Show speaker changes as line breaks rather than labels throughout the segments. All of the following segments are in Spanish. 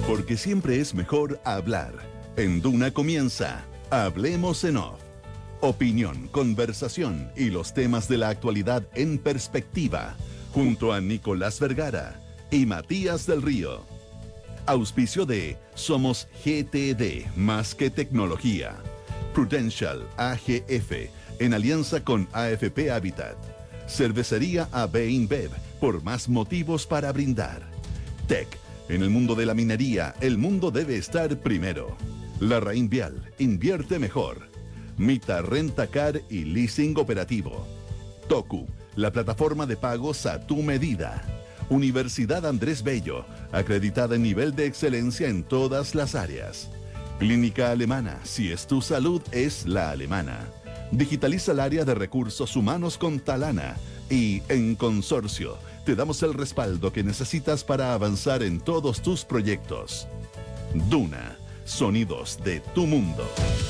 Porque siempre es mejor hablar. En Duna comienza Hablemos en Off. Opinión, conversación y los temas de la actualidad en perspectiva. Junto a Nicolás Vergara y Matías del Río. Auspicio de Somos GTD, más que tecnología. Prudential AGF, en alianza con AFP Habitat. Cervecería AB InBev, por más motivos para brindar. Tech, en el mundo de la minería, el mundo debe estar primero. Larraín Vial, invierte mejor. Mita Renta Car y Leasing Operativo. Toku, la plataforma de pagos a tu medida. Universidad Andrés Bello, acreditada en nivel de excelencia en todas las áreas. Clínica Alemana, si es tu salud, es la alemana. Digitaliza el área de recursos humanos con Talana. Y en Consorcio, te damos el respaldo que necesitas para avanzar en todos tus proyectos. Duna, sonidos de tu mundo.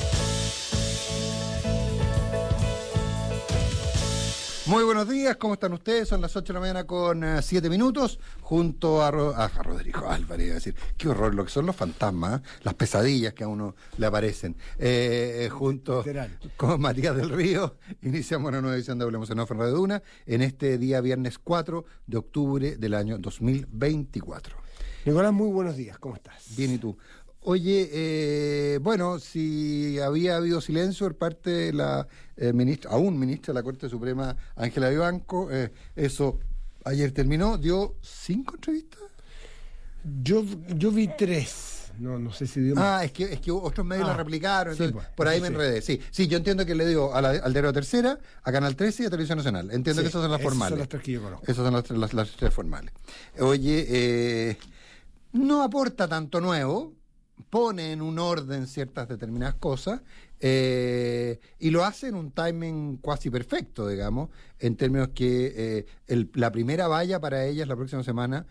Muy buenos días, ¿cómo están ustedes? Son las 8 de la mañana con 7 minutos, junto a Rodrigo Álvarez, iba a decir, qué horror lo que son los fantasmas, las pesadillas que a uno le aparecen. Junto con Matías del Río, iniciamos una nueva edición de Hablemos en Off en Radio Duna, en este día viernes 4 de octubre del año 2024.
Nicolás, muy buenos días, ¿cómo estás?
Bien, ¿y tú? Oye, bueno, si había habido silencio por parte de la ministra de la Corte Suprema, Ángela Vivanco, eso ayer terminó, dio 5 entrevistas.
Yo vi 3, no sé si dio más.
Es que otros medios la replicaron,
sí,
entonces, por ahí me enredé. Sí, yo entiendo que le dio al Diario Tercera, a Canal 13 y a Televisión Nacional. Entiendo que esas son las formales.
Esas son las 3 que yo conozco.
Esas son las 3 formales. Oye, no aporta tanto nuevo, pone en un orden ciertas determinadas cosas y lo hace en un timing casi perfecto, digamos, en términos que la primera valla para ella es la próxima semana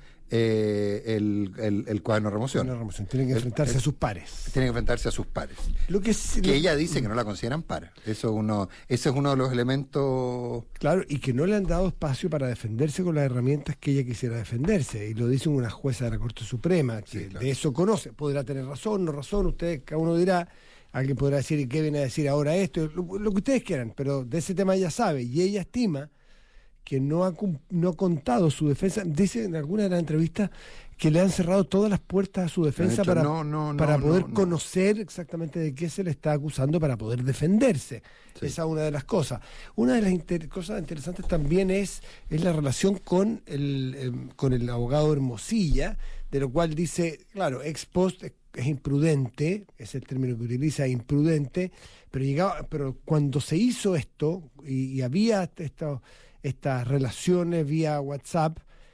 el cuaderno de remoción.
Tienen que enfrentarse a sus pares.
Tienen que enfrentarse a sus pares. Que ella dice que no la consideran par. Ese es uno de los elementos.
Claro, y que no le han dado espacio para defenderse con las herramientas que ella quisiera defenderse. Y lo dice una jueza de la Corte Suprema, que claro, de eso conoce. Podrá tener razón, no razón, ustedes, cada uno dirá. Alguien podrá decir, ¿y qué viene a decir ahora esto? Lo que ustedes quieran, pero de ese tema ella sabe, y ella estima que no ha contado su defensa. Dice en alguna de las entrevistas que le han cerrado todas las puertas a su defensa para poder conocer exactamente de qué se le está acusando para poder defenderse. Sí. Esa es una de las cosas. Una de las cosas interesantes también es la relación con el abogado Hermosilla, de lo cual dice, claro, ex post es imprudente, es el término que utiliza, imprudente, pero cuando se hizo esto y había estas relaciones vía WhatsApp,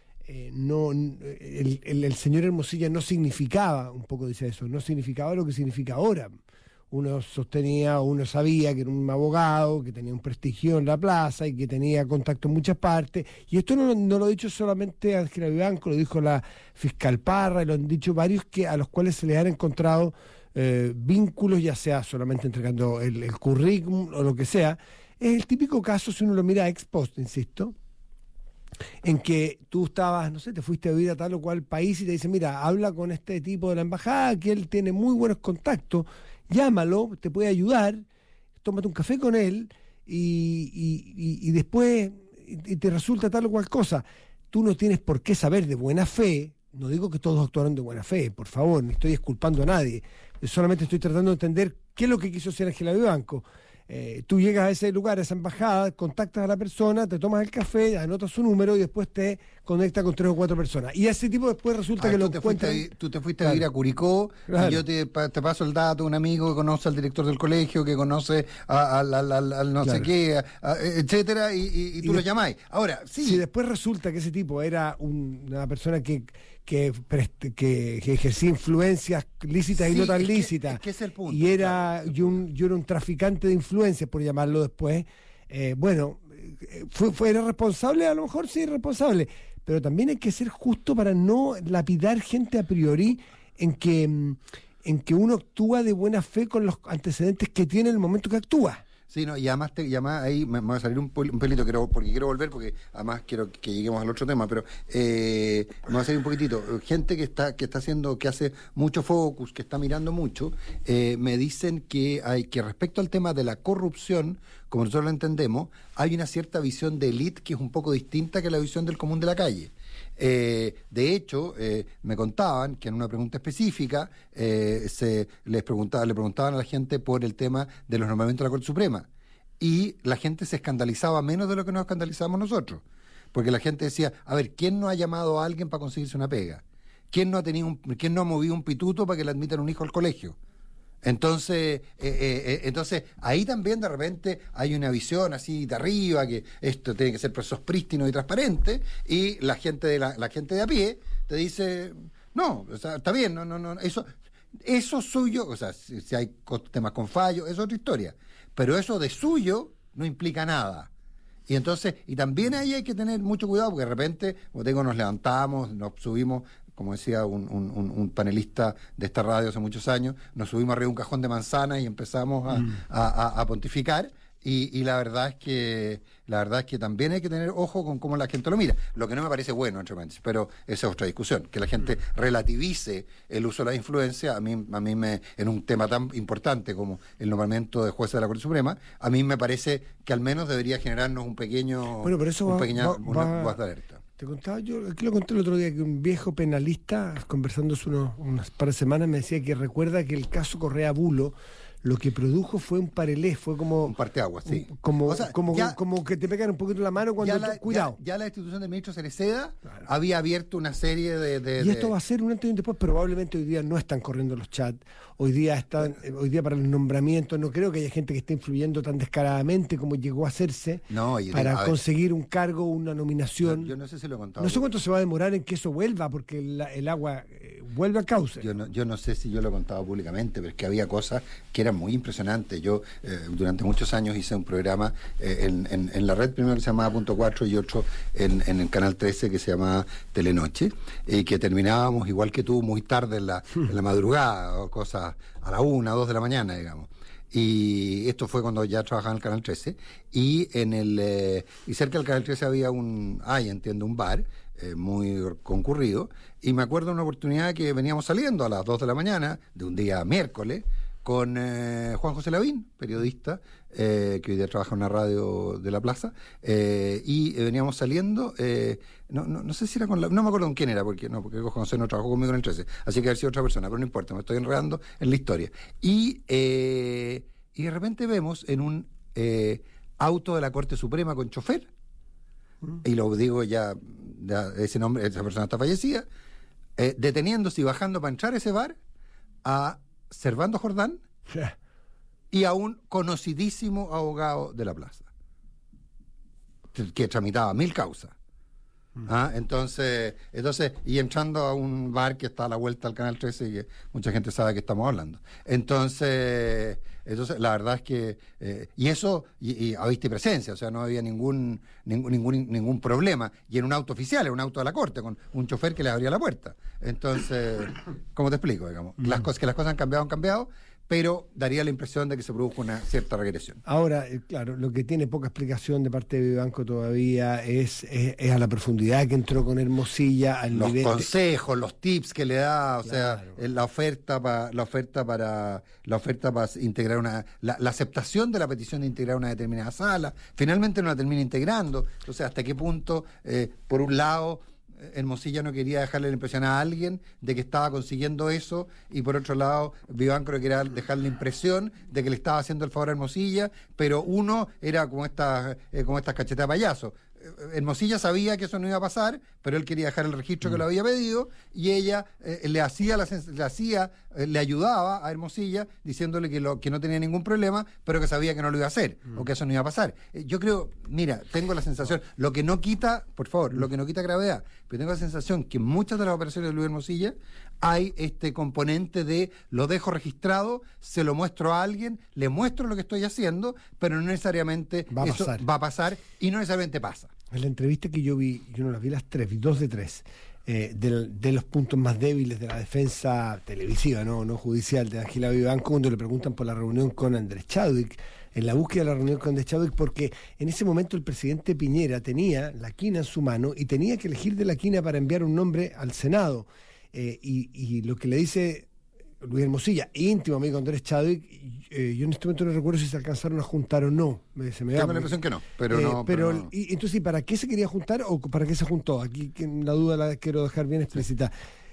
el señor Hermosilla no significaba, un poco dice eso, no significaba lo que significa ahora. Uno sabía que era un abogado, que tenía un prestigio en la plaza y que tenía contacto en muchas partes. Y esto no lo ha dicho solamente Ángela Vivanco, lo dijo la fiscal Parra, y lo han dicho varios a los cuales se les han encontrado vínculos, ya sea solamente entregando el currículum o lo que sea. Es el típico caso, si uno lo mira ex post, insisto, en que tú estabas, no sé, te fuiste a vivir a tal o cual país y te dicen, mira, habla con este tipo de la embajada, que él tiene muy buenos contactos, llámalo, te puede ayudar, tómate un café con él y después te resulta tal o cual cosa. Tú no tienes por qué saber de buena fe, no digo que todos actuaron de buena fe, por favor, ni estoy exculpando a nadie, yo solamente estoy tratando de entender qué es lo que quiso hacer Ángela Vivanco. Tú llegas a ese lugar, a esa embajada, contactas a la persona, te tomas el café, anotas su número y después te conectas con 3 o 4 personas. Y ese tipo después resulta que
tú te fuiste a vivir a Curicó, claro, y yo te paso el dato, un amigo que conoce al director del colegio, que conoce al no claro, sé qué, etcétera, y tú lo llamáis. Ahora, sí.
Si después resulta que ese tipo era una persona que ejercía influencias lícitas y no tan lícitas,
es el punto,
y era un traficante de influencias, por llamarlo después, ¿era responsable? A lo mejor sí, responsable, pero también hay que ser justo para no lapidar gente a priori en que uno actúa de buena fe con los antecedentes que tiene en el momento que actúa.
Sí, no, y además ahí me va a salir un pelito, porque quiero volver, porque además quiero que lleguemos al otro tema, pero me va a salir un poquitito. Gente que está haciendo, que hace mucho focus, que está mirando mucho, me dicen que respecto al tema de la corrupción, como nosotros lo entendemos, hay una cierta visión de élite que es un poco distinta que la visión del común de la calle. De hecho, me contaban que en una pregunta específica le preguntaban a la gente por el tema de los nombramientos de la Corte Suprema, y la gente se escandalizaba menos de lo que nos escandalizamos nosotros, porque la gente decía, a ver, ¿quién no ha llamado a alguien para conseguirse una pega? ¿Quién no ha movido un pituto para que le admitan un hijo al colegio? Entonces ahí también de repente hay una visión así de arriba, que esto tiene que ser procesos prístinos y transparentes, y la gente de a pie te dice, no, o sea, está bien, no, eso suyo, o sea, si hay temas con fallo, es otra historia, pero eso de suyo no implica nada. Y también ahí hay que tener mucho cuidado, porque de repente, como te digo, nos levantamos, nos subimos, como decía un panelista de esta radio hace muchos años, nos subimos arriba de un cajón de manzanas y empezamos a pontificar, y la verdad es que también hay que tener ojo con cómo la gente lo mira, lo que no me parece bueno, entre paréntesis, pero esa es otra discusión, que la gente relativice el uso de la influencia. A mí en un tema tan importante como el nombramiento de jueces de la Corte Suprema, a mí me parece que al menos debería generarnos un pequeño,
bueno, pero eso
una voz de alerta.
Te contaba yo, aquí lo conté el otro día, que un viejo penalista, conversando hace unas par de semanas, me decía que recuerda que el caso Correa Bulo lo que produjo fue un parelé, fue como...
Un parteaguas, sí.
Como que te pegan un poquito la mano cuando... Cuidado.
Ya la institución del ministro Cereceda había abierto una serie de...
Y esto va a ser un antes y un después. Probablemente hoy día no están corriendo los chats. Hoy día para el nombramiento no creo que haya gente que esté influyendo tan descaradamente como llegó a hacerse para conseguir un cargo, una nominación.
Yo no sé si lo he contado.
No sé cuánto se va a demorar en que eso vuelva, porque el agua vuelve a cauce.
Yo no sé si yo lo he contado públicamente, pero es que había cosas que eran muy impresionantes. Yo durante muchos años hice un programa en la red, primero que se llamaba Punto 4 y otro en el Canal 13 que se llamaba Telenoche, y que terminábamos igual que tú muy tarde en la madrugada, o cosas a la 1, 2 de la mañana, digamos. Y esto fue cuando ya trabajaba en el Canal 13, y cerca del Canal 13 había un bar muy concurrido, y me acuerdo de una oportunidad que veníamos saliendo a las 2 de la mañana de un día miércoles con Juan José Lavín, periodista, que hoy día trabaja en una radio de la plaza, y veníamos saliendo, no sé si era no me acuerdo con quién era, porque Juan José no trabajó conmigo en el 13, así que haber sido otra persona, pero no importa, me estoy enredando en la historia. Y de repente vemos en un auto de la Corte Suprema con chofer, y lo digo ya ese nombre, esa persona está fallecida, deteniéndose y bajando para entrar a ese bar, a Servando Jordán y a un conocidísimo abogado de la plaza que tramitaba 1000 causas. Entonces, y entrando a un bar que está a la vuelta al Canal 13 y que mucha gente sabe que estamos hablando. Entonces la verdad es que y habiste presencia, o sea, no había ningún problema, y en un auto oficial, en un auto de la Corte, con un chofer que le abría la puerta. Entonces, ¿cómo te explico? Digamos, las cosas han cambiado, pero daría la impresión de que se produjo una cierta regresión.
Ahora, claro, lo que tiene poca explicación de parte de Vivanco todavía es a la profundidad que entró con Hermosilla, al
los
nivel
consejos, los tips que le da, o
claro,
sea, la oferta para integrar la aceptación de la petición de integrar una determinada sala, finalmente no la termina integrando. Entonces, ¿hasta qué punto, por un lado, Hermosilla no quería dejarle la impresión a alguien de que estaba consiguiendo eso, y por otro lado Vivanco quería dejar la impresión de que le estaba haciendo el favor a Hermosilla, pero uno era como estas cachetas de payaso. Hermosilla sabía que eso no iba a pasar, pero él quería dejar el registro que lo había pedido, y ella le ayudaba a Hermosilla diciéndole que no tenía ningún problema, pero que sabía que no lo iba a hacer, o que eso no iba a pasar. Yo creo, mira, tengo la sensación, lo que no quita gravedad, pero tengo la sensación que en muchas de las operaciones de Luis Hermosilla hay este componente de lo dejo registrado, se lo muestro a alguien, le muestro lo que estoy haciendo, pero no necesariamente va a pasar, y no necesariamente pasa.
En la entrevista que yo vi, yo no las vi las 3, vi 2 de 3. de los puntos más débiles de la defensa televisiva, no judicial, de Angela Vivanco, cuando le preguntan por la reunión con Andrés Chadwick, en la búsqueda de la reunión con Andrés Chadwick, porque en ese momento el presidente Piñera tenía la quina en su mano y tenía que elegir de la quina para enviar un nombre al Senado. Y lo que le dice Luis Hermosilla, íntimo amigo Andrés Chadwick, yo en este momento no recuerdo si se alcanzaron a juntar o no.
Tengo la impresión que no, pero no.
Y entonces, ¿para qué se quería juntar o para qué se juntó? Aquí la duda la quiero dejar bien explícita.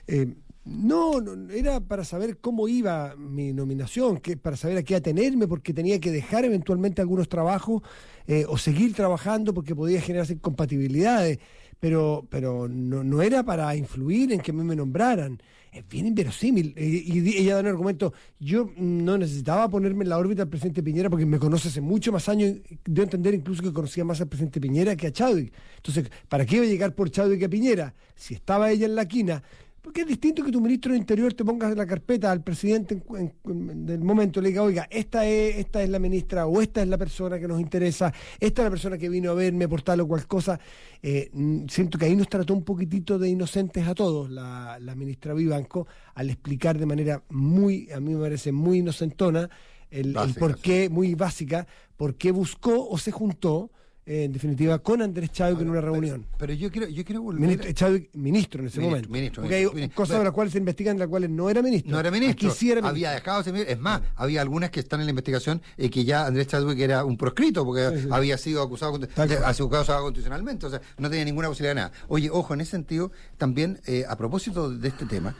No, era para saber cómo iba mi nominación, para saber a qué atenerme, porque tenía que dejar eventualmente algunos trabajos o seguir trabajando porque podía generarse incompatibilidades, pero no era para influir en que me nombraran. Es bien inverosímil. Y ella da un argumento, yo no necesitaba ponerme en la órbita del presidente Piñera porque me conoce hace mucho más años, dio a entender incluso que conocía más al presidente Piñera que a Chadwick. Entonces, ¿para qué iba a llegar por Chadwick a Piñera? Si estaba ella en la quina. Porque es distinto que tu ministro del Interior te pongas en la carpeta al presidente del momento, le diga, oiga, esta es la ministra, o esta es la persona que nos interesa, esta es la persona que vino a verme por tal o cual cosa. Siento que ahí nos trató un poquitito de inocentes a todos la ministra Vivanco, al explicar de manera a mí me parece muy inocentona, el por qué, muy básica, por qué buscó o se juntó, en definitiva, con Andrés Chadwick en una reunión.
Pero yo quiero volver...
Chadwick, ministro en ese momento. Porque hay cosas de las cuales se investigan, de las cuales no era ministro.
No era ministro.
Aquí sí era ministro.
Había dejado de ser ministro. Es más, había algunas que están en la investigación que ya Andrés Chadwick era un proscrito, porque había sido acusado constitucionalmente. O sea, no tenía ninguna posibilidad de nada. Oye, ojo, en ese sentido, también, a propósito de este tema,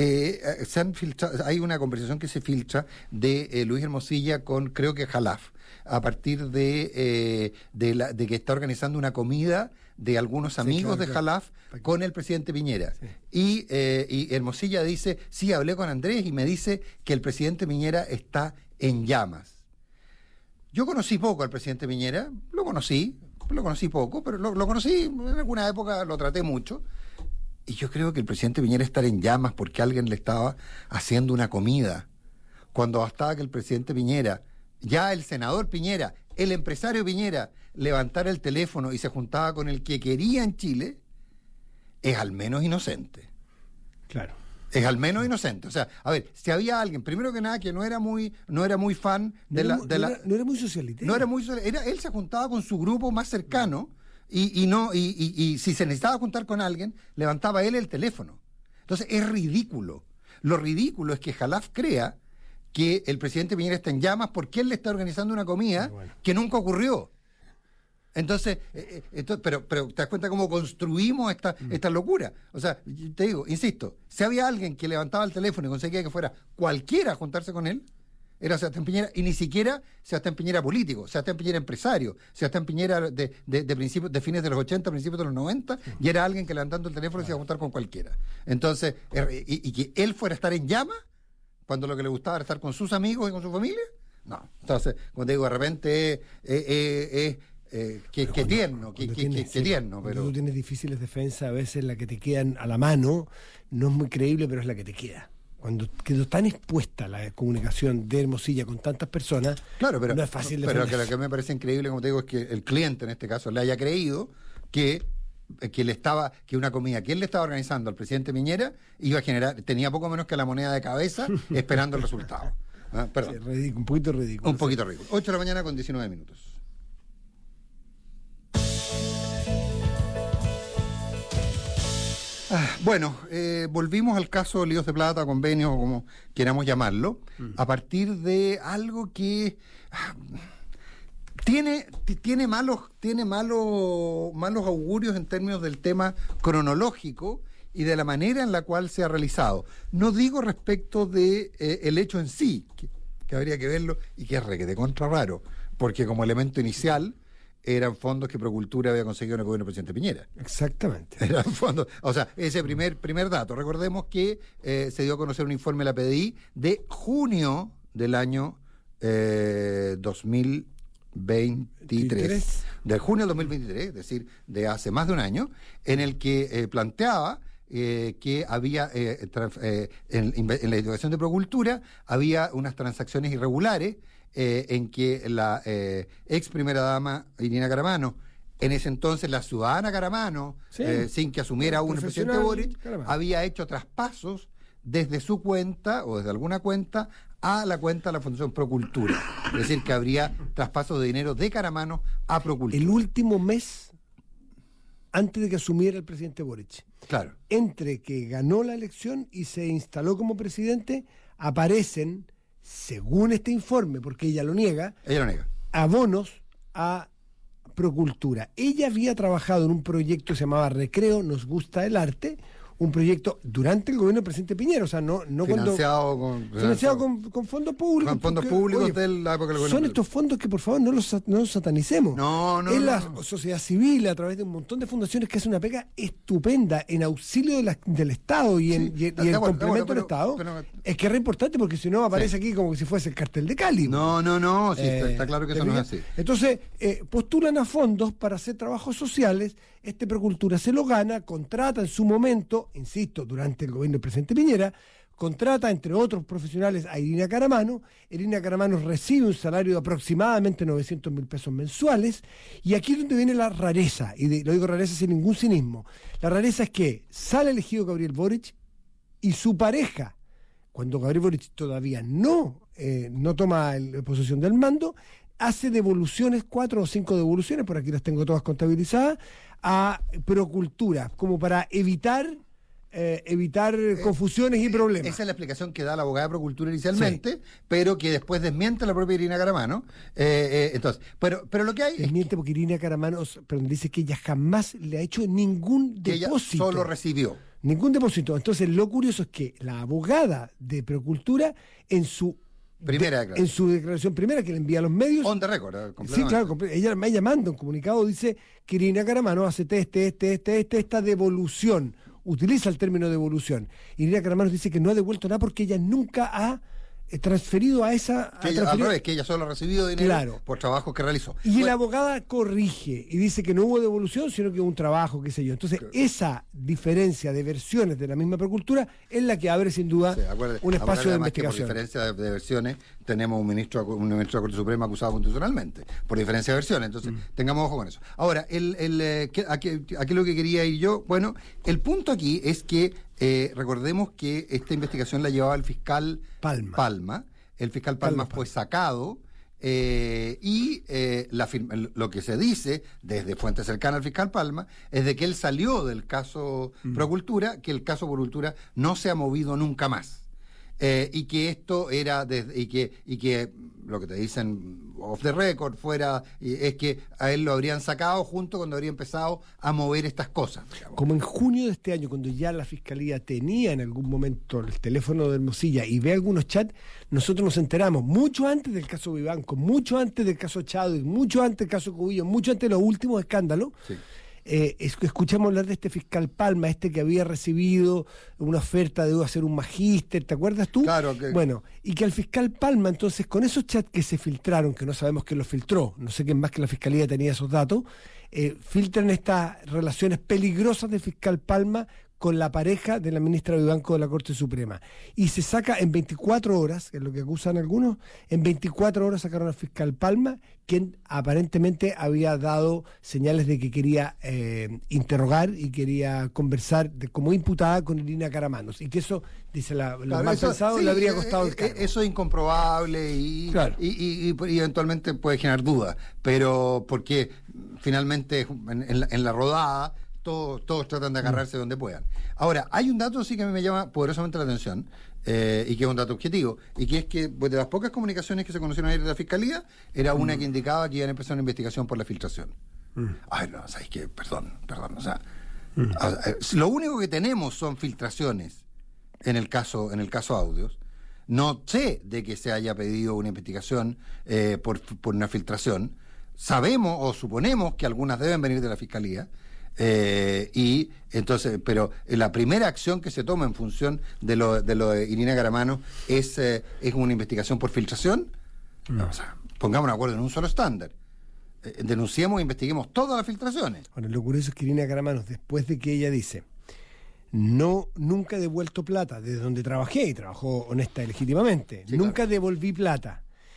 se han filtrado, hay una conversación que se filtra de Luis Hermosilla con, creo que Jalaf, a partir de que está organizando una comida de algunos amigos de Jalaf con el presidente Piñera. Sí. Y Hermosilla dice, sí, hablé con Andrés y me dice que el presidente Piñera está en llamas. Yo conocí poco al presidente Piñera, lo conocí poco, pero lo conocí, en alguna época lo traté mucho. Y yo creo que el presidente Piñera está en llamas porque alguien le estaba haciendo una comida. Cuando bastaba que el presidente Piñera, ya el senador Piñera, el empresario Piñera, levantara el teléfono y se juntaba con el que quería en Chile, es al menos inocente.
Claro.
Es al menos inocente. O sea, a ver, si había alguien, primero que nada, que no era muy fan
no era muy socialista.
Él se juntaba con su grupo más cercano y si se necesitaba juntar con alguien, levantaba él el teléfono. Entonces, es ridículo. Lo ridículo es que Jalaf crea que el presidente Piñera está en llamas porque él le está organizando una comida que nunca ocurrió. Entonces, pero te das cuenta cómo construimos esta locura. O sea, te digo, insisto, si había alguien que levantaba el teléfono y conseguía que fuera cualquiera a juntarse con él, era Sebastián Piñera, y ni siquiera Sebastián Piñera político, Sebastián Piñera empresario, Sebastián Piñera de fines de los 80, principios de los 90, y era alguien que levantando el teléfono se iba a juntar con cualquiera. Entonces, y que él fuera a estar en llamas, cuando lo que le gustaba era estar con sus amigos y con su familia, no. Entonces, cuando te digo, de repente qué tierno, qué tierno. Pero
tú tienes difíciles defensas, a veces la que te quedan a la mano no es muy creíble, pero es la que te queda. Cuando quedó tan expuesta la comunicación de Hermosilla con tantas personas,
claro, pero
no es fácil defender.
Pero lo que me parece increíble, como te digo, es que el cliente, en este caso, le haya creído que una comida que él le estaba organizando al presidente Piñera iba a generar, tenía poco menos que la moneda de cabeza esperando el resultado. Perdón.
Sí, un poquito ridículo.
Un poquito ridículo. 8 de la mañana con 19 minutos. Bueno, volvimos al caso Líos de Plata, convenio, como queramos llamarlo, a partir de algo que tiene malos augurios en términos del tema cronológico y de la manera en la cual se ha realizado. No digo respecto de el hecho en sí, que habría que verlo y que es requete contra raro, porque como elemento inicial eran fondos que Procultura había conseguido en el gobierno del presidente Piñera.
Exactamente.
Eran fondos, o sea, ese primer dato. Recordemos que se dio a conocer un informe de la PDI de junio del año 2023. De junio del 2023, es decir, de hace más de un año, en el que planteaba que había, en la investigación de Procultura, había unas transacciones irregulares en que la ex primera dama Irina Caramano En ese entonces la ciudadana Caramano,
Sí.
sin que asumiera aún el presidente
Profesional
Boric,
Caramano.
había hecho traspasos desde su cuenta o desde alguna cuenta a la cuenta de la Fundación Procultura. Es decir, que habría traspasos de dinero de Caramano a Procultura.
El último mes antes de que asumiera el presidente Boric.
Claro.
Entre que ganó la elección y se instaló como presidente, aparecen, según este informe, porque ella lo niega,
Ella lo niega.
abonos a Procultura. Ella había trabajado en un proyecto que se llamaba Recreo, Nos Gusta el Arte, un proyecto durante el gobierno del presidente Piñera, o sea, no
Financiado
con fondos públicos.
con fondos
porque,
públicos
oye,
de la época del gobierno.
son estos fondos que, por favor, no los satanicemos.
No.
Es la sociedad civil, a través de un montón de fundaciones, que hace una pega estupenda en auxilio del Estado y en complemento del Estado. Es que es re importante, porque si no aparece aquí como que si fuese el cartel de Cali.
No, sí, está claro que eso no es así.
Entonces, postulan a fondos para hacer trabajos sociales. Este Procultura se lo gana, contrata en su momento, insisto, durante el gobierno del presidente Piñera, contrata, entre otros profesionales, a Irina Caramano. Irina Caramano recibe un salario de aproximadamente 900.000 pesos mensuales, y aquí es donde viene la rareza, y lo digo rareza sin ningún cinismo. La rareza es que sale elegido Gabriel Boric, y su pareja, cuando Gabriel Boric todavía no toma posesión del mando, hace devoluciones, 4 o 5 devoluciones, por aquí las tengo todas contabilizadas, a Procultura, como para evitar confusiones y problemas.
Esa es la explicación que da la abogada de Procultura inicialmente, pero que después desmiente la propia Irina Caramano. Entonces, pero lo que hay
Desmiente porque Irina Caramano dice que ella jamás le ha hecho ningún
que ella
depósito.
solo recibió.
Ningún depósito. Entonces, lo curioso es que la abogada de Procultura, en su declaración primera, que le envía a los medios,
On the record,
sí,
completamente.
claro, ella manda un comunicado, dice que Irina Caramano hace esta devolución, utiliza el término devolución. Irina Caramano dice que no ha devuelto nada porque ella nunca ha transferido a esa...
Al revés, que ella solo ha recibido dinero,
claro,
por trabajos que realizó.
Y la abogada corrige y dice que no hubo devolución, sino que hubo un trabajo, qué sé yo. Entonces, esa diferencia de versiones de la misma Procultura es la que abre, sin duda, un espacio de investigación.
Por diferencia de versiones, tenemos un ministro de la Corte Suprema acusado constitucionalmente, por diferencia de versiones. Entonces, tengamos ojo con eso. Ahora, aquí lo que quería ir yo, bueno, el punto aquí es que recordemos que esta investigación la llevaba el fiscal Palma. El fiscal Palma fue sacado y lo que se dice desde fuentes cercanas al fiscal Palma es de que él salió del caso Procultura, que el caso Procultura no se ha movido nunca más. Y que esto era y que lo que te dicen off the record es que a él lo habrían sacado justo cuando habría empezado a mover estas cosas, digamos.
Como en junio de este año, cuando ya la fiscalía tenía en algún momento el teléfono de Hermosilla y ve algunos chats, nosotros nos enteramos mucho antes del caso Vivanco, mucho antes del caso Chadwick, mucho antes del caso Cubillo, mucho antes de los últimos escándalos. Sí. Escuchamos hablar de este fiscal Palma, que había recibido una oferta de hacer un magíster, ¿te acuerdas tú?
Claro.
Bueno, y que al fiscal Palma, entonces, con esos chats que se filtraron, que no sabemos quién los filtró, no sé quién más que la fiscalía tenía esos datos, filtran estas relaciones peligrosas del fiscal Palma con la pareja de la ministra Vivanco de la Corte Suprema. Y se saca en 24 horas, que es lo que acusan algunos, en 24 horas sacaron al fiscal Palma, quien aparentemente había dado señales de que quería interrogar y quería conversar como imputada con Irina Caramanos. Y que eso, dice los mal pensados, le habría costado el cargo.
Eso es incomprobable y eventualmente puede generar dudas, pero porque finalmente en la rodada todos tratan de agarrarse donde puedan. Ahora, hay un dato sí que me llama poderosamente la atención, y que es un dato objetivo, y que es que pues, de las pocas comunicaciones que se conocieron ayer de la Fiscalía, era una que indicaba que iban a empezar una investigación por la filtración. Ay, no, ¿sabes qué? Perdón, o sea, lo único que tenemos son filtraciones en el caso Audios. No sé de que se haya pedido una investigación por una filtración. Sabemos o suponemos que algunas deben venir de la Fiscalía. Y entonces, pero la primera acción que se toma en función de lo de Irina Caramano es una investigación por filtración. No, o sea, pongamos un acuerdo en un solo estándar. Denunciemos e investiguemos todas las filtraciones.
Bueno, lo curioso es que Irina Caramanos, después de que ella dice nunca he devuelto plata desde donde trabajé, y trabajó honesta y legítimamente, sí, nunca devolví plata,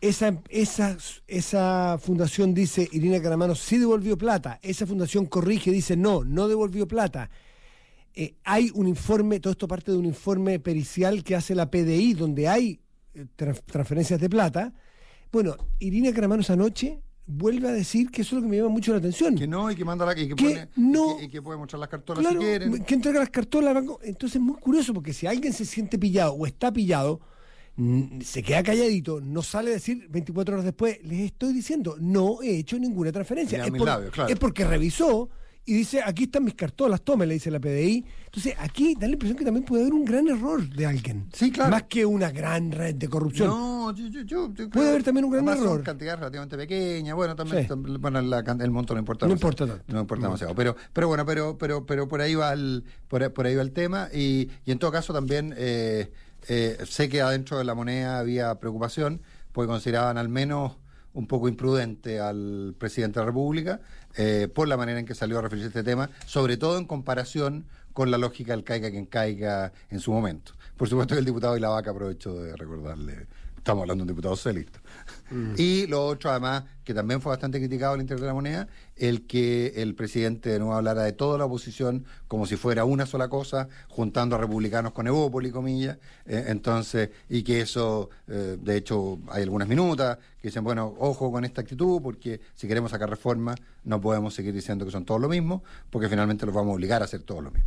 esa fundación dice, Irina Caramano sí devolvió plata, esa fundación corrige, dice no devolvió plata. Hay un informe, todo esto parte de un informe pericial que hace la PDI, donde hay transferencias de plata. Bueno, Irina Caramano esa noche vuelve a decir que eso es lo que me llama mucho la atención.
Que no, y que manda y que puede mostrar las cartolas, claro, si quieren.
Que entrega las cartolas al banco. Entonces es muy curioso, porque si alguien se siente pillado o está pillado, se queda calladito, no sale a decir 24 horas después, les estoy diciendo, no he hecho ninguna transferencia. Es porque revisó y dice, aquí están mis cartolas, tome, le dice la PDI. Entonces aquí da la impresión que también puede haber un gran error de alguien.
Sí, claro.
Más que una gran red de corrupción.
No, yo
puede haber también un gran error.
Son cantidades relativamente pequeñas. Bueno, también bueno, el monto no importa.
No importa tanto.
No importa demasiado. Pero bueno, pero por ahí va el tema. Y en todo caso también sé que adentro de La Moneda había preocupación, porque consideraban al menos un poco imprudente al presidente de la República por la manera en que salió a referirse a este tema, sobre todo en comparación con la lógica del caiga quien caiga en su momento. Por supuesto que el diputado Ilavaca aprovechó de recordarle, estamos hablando de un diputado socialista. Y lo otro, además, que también fue bastante criticado al interior de La Moneda, el que el presidente de nuevo hablara de toda la oposición como si fuera una sola cosa, juntando a republicanos con Evópoli, comillas, entonces, y que eso, de hecho, hay algunas minutas que dicen, bueno, ojo con esta actitud, porque si queremos sacar reformas, no podemos seguir diciendo que son todos lo mismo, porque finalmente los vamos a obligar a hacer todos lo mismo.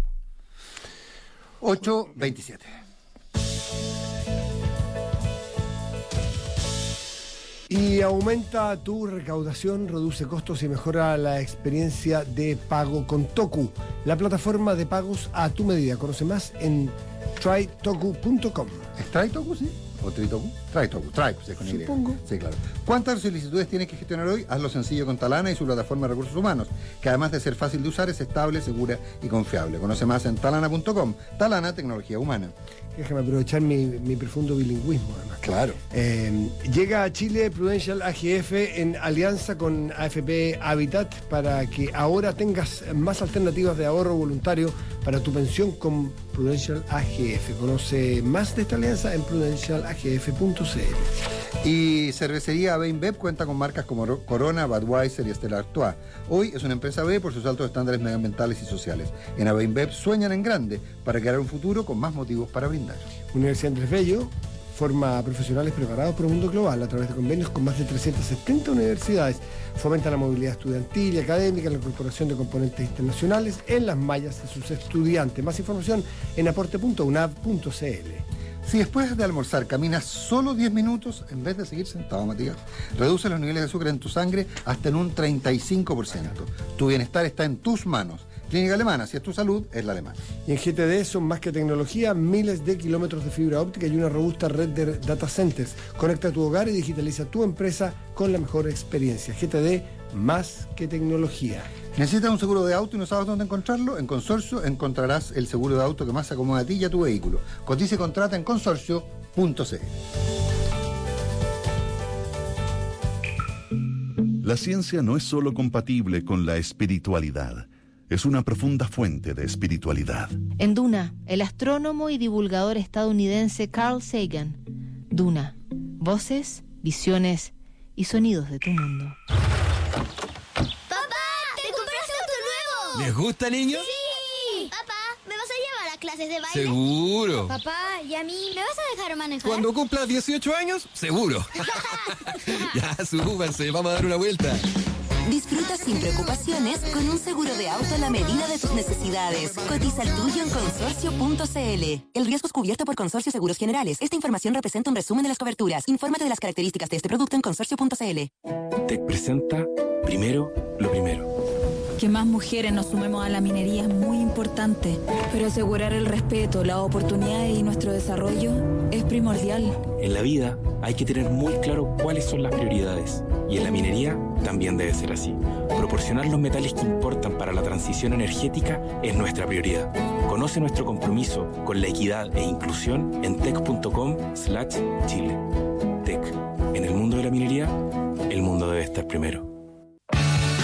8:27.
Y aumenta tu recaudación, reduce costos y mejora la experiencia de pago con Toku, la plataforma de pagos a tu medida. Conoce más en trytoku.com.
¿Es Trytoku, sí? ¿O Tritoku? Trytoku, pues, con Y.
Supongo.
Sí, claro. ¿Cuántas solicitudes tienes que gestionar hoy? Hazlo sencillo con Talana y su plataforma de recursos humanos, que además de ser fácil de usar, es estable, segura y confiable. Conoce más en talana.com. Talana, tecnología humana.
Déjame aprovechar mi profundo bilingüismo, además.
Claro.
Llega a Chile Prudential AGF en alianza con AFP Habitat para que ahora tengas más alternativas de ahorro voluntario para tu pensión con Prudential AGF. Conoce más de esta alianza en prudentialagf.cl.
Y Cervecería AB InBev cuenta con marcas como Corona, Budweiser y Stella Artois. Hoy es una empresa B por sus altos estándares medioambientales y sociales. En AB InBev sueñan en grande para crear un futuro con más motivos para brindar.
Universidad Andrés Bello forma a profesionales preparados para un mundo global a través de convenios con más de 370 universidades. Fomenta la movilidad estudiantil y académica, la incorporación de componentes internacionales en las mallas de sus estudiantes. Más información en aporte.unav.cl.
Si después de almorzar caminas solo 10 minutos, en vez de seguir sentado, Matías, reduce los niveles de azúcar en tu sangre hasta en un 35%. Tu bienestar está en tus manos. Clínica Alemana, si es tu salud, es la alemana.
Y en GTD son más que tecnología, miles de kilómetros de fibra óptica y una robusta red de data centers. Conecta tu hogar y digitaliza tu empresa con la mejor experiencia. GTD, más que tecnología.
¿Necesitas un seguro de auto y no sabes dónde encontrarlo? En Consorcio encontrarás el seguro de auto que más se acomoda a ti y a tu vehículo. Cotiza y contrata en consorcio.cl.
La ciencia no es solo compatible con la espiritualidad, es una profunda fuente de espiritualidad.
En Duna, el astrónomo y divulgador estadounidense Carl Sagan. Duna, voces, visiones y sonidos de tu mundo.
¡Papá! ¡Te compraste auto nuevo!
¿Les gusta, niños?
¡Sí! Papá, ¿me vas a llevar a clases de baile?
¡Seguro!
Papá, ¿y a mí me vas a dejar manejar?
Cuando cumplas 18 años, seguro. Ya, súbanse, vamos a dar una vuelta.
Disfruta sin preocupaciones con un seguro de auto a la medida de tus necesidades. Cotiza el tuyo en consorcio.cl. El riesgo es cubierto por Consorcio Seguros Generales. Esta información representa un resumen de las coberturas. Infórmate de las características de este producto en consorcio.cl.
TEC presenta Primero lo Primero.
Que más mujeres nos sumemos a la minería es muy importante, pero asegurar el respeto, las oportunidades y nuestro desarrollo es primordial.
En la vida hay que tener muy claro cuáles son las prioridades, y en la minería también debe ser así. Proporcionar los metales que importan para la transición energética es nuestra prioridad. Conoce nuestro compromiso con la equidad e inclusión en tec.com/Chile. TEC. En el mundo de la minería, el mundo debe estar primero.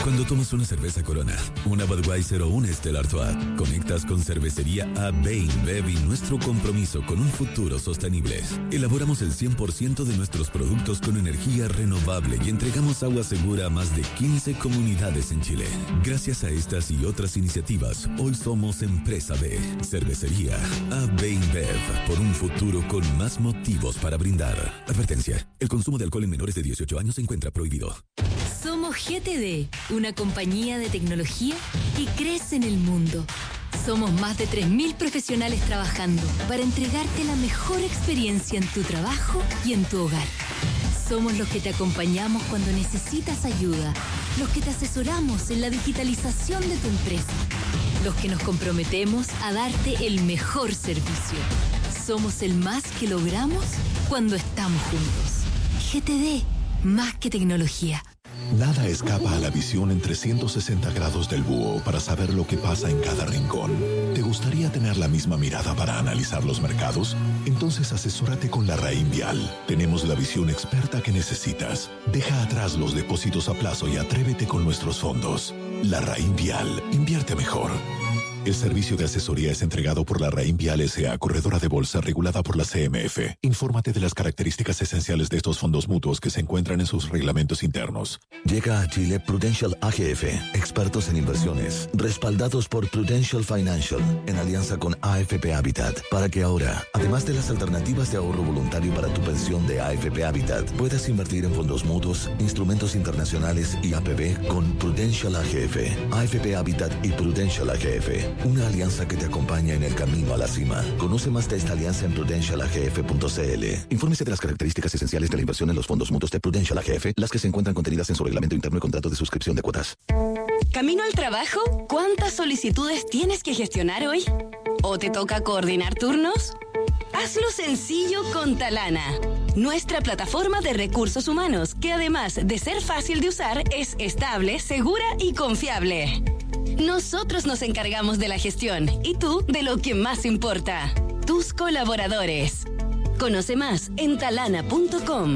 Cuando tomas una cerveza Corona, una Budweiser o una Stella Artois, conectas con Cervecería AB InBev y nuestro compromiso con un futuro sostenible. Elaboramos el 100% de nuestros productos con energía renovable y entregamos agua segura a más de 15 comunidades en Chile. Gracias a estas y otras iniciativas, hoy somos Empresa B. Cervecería AB InBev, por un futuro con más motivos para brindar. Advertencia, el consumo de alcohol en menores de 18 años se encuentra prohibido.
Somos GTD, una compañía de tecnología que crece en el mundo. Somos más de 3.000 profesionales trabajando para entregarte la mejor experiencia en tu trabajo y en tu hogar. Somos los que te acompañamos cuando necesitas ayuda, los que te asesoramos en la digitalización de tu empresa, los que nos comprometemos a darte el mejor servicio. Somos el más que logramos cuando estamos juntos. GTD, más que tecnología.
Nada escapa a la visión en 360 grados del búho para saber lo que pasa en cada rincón. ¿Te gustaría tener la misma mirada para analizar los mercados? Entonces asesórate con Larraín Vial. Tenemos la visión experta que necesitas. Deja atrás los depósitos a plazo y atrévete con nuestros fondos. Larraín Vial. Invierte mejor. El servicio de asesoría es entregado por Larraín Vial S.A., corredora de bolsa regulada por la CMF. Infórmate de las características esenciales de estos fondos mutuos que se encuentran en sus reglamentos internos.
Llega a Chile Prudential AGF, expertos en inversiones, respaldados por Prudential Financial, en alianza con AFP Habitat, para que ahora, además de las alternativas de ahorro voluntario para tu pensión de AFP Habitat, puedas invertir en fondos mutuos, instrumentos internacionales y APB con Prudential AGF, AFP Habitat y Prudential AGF. Una alianza que te acompaña en el camino a la cima. Conoce más de esta alianza en prudentialagf.cl. Infórmese de las características esenciales de la inversión en los fondos mutuos de Prudential AGF, las que se encuentran contenidas en su reglamento interno y contrato de suscripción de cuotas.
¿Camino al trabajo? ¿Cuántas solicitudes tienes que gestionar hoy? ¿O te toca coordinar turnos? Hazlo sencillo con Talana, nuestra plataforma de recursos humanos, que además de ser fácil de usar, es estable, segura y confiable. Nosotros nos encargamos de la gestión y tú de lo que más importa, tus colaboradores. Conoce más en talana.com.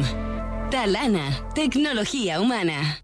Talana, tecnología humana.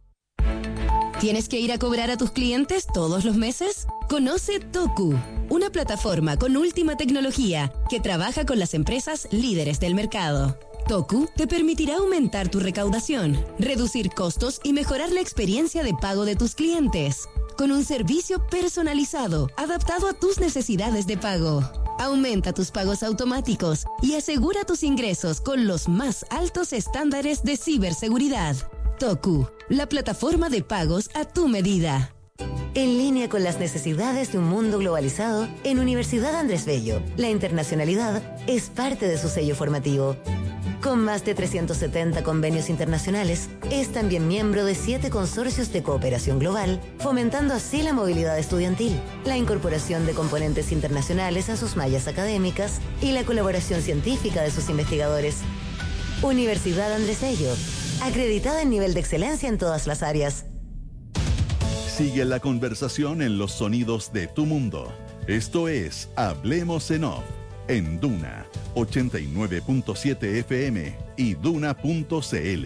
¿Tienes que ir a cobrar a tus clientes todos los meses? Conoce Toku, una plataforma con última tecnología que trabaja con las empresas líderes del mercado. Toku te permitirá aumentar tu recaudación, reducir costos y mejorar la experiencia de pago de tus clientes, con un servicio personalizado, adaptado a tus necesidades de pago. Aumenta tus pagos automáticos y asegura tus ingresos con los más altos estándares de ciberseguridad. Toku, la plataforma de pagos a tu medida.
En línea con las necesidades de un mundo globalizado, en Universidad Andrés Bello, la internacionalidad es parte de su sello formativo. Con más de 370 convenios internacionales, es también miembro de 7 consorcios de cooperación global, fomentando así la movilidad estudiantil, la incorporación de componentes internacionales a sus mallas académicas y la colaboración científica de sus investigadores. Universidad Andrés Bello, acreditada en nivel de excelencia en todas las áreas.
Sigue la conversación en los sonidos de tu mundo. Esto es Hablemos en Off, en Duna 89.7 FM y Duna.cl.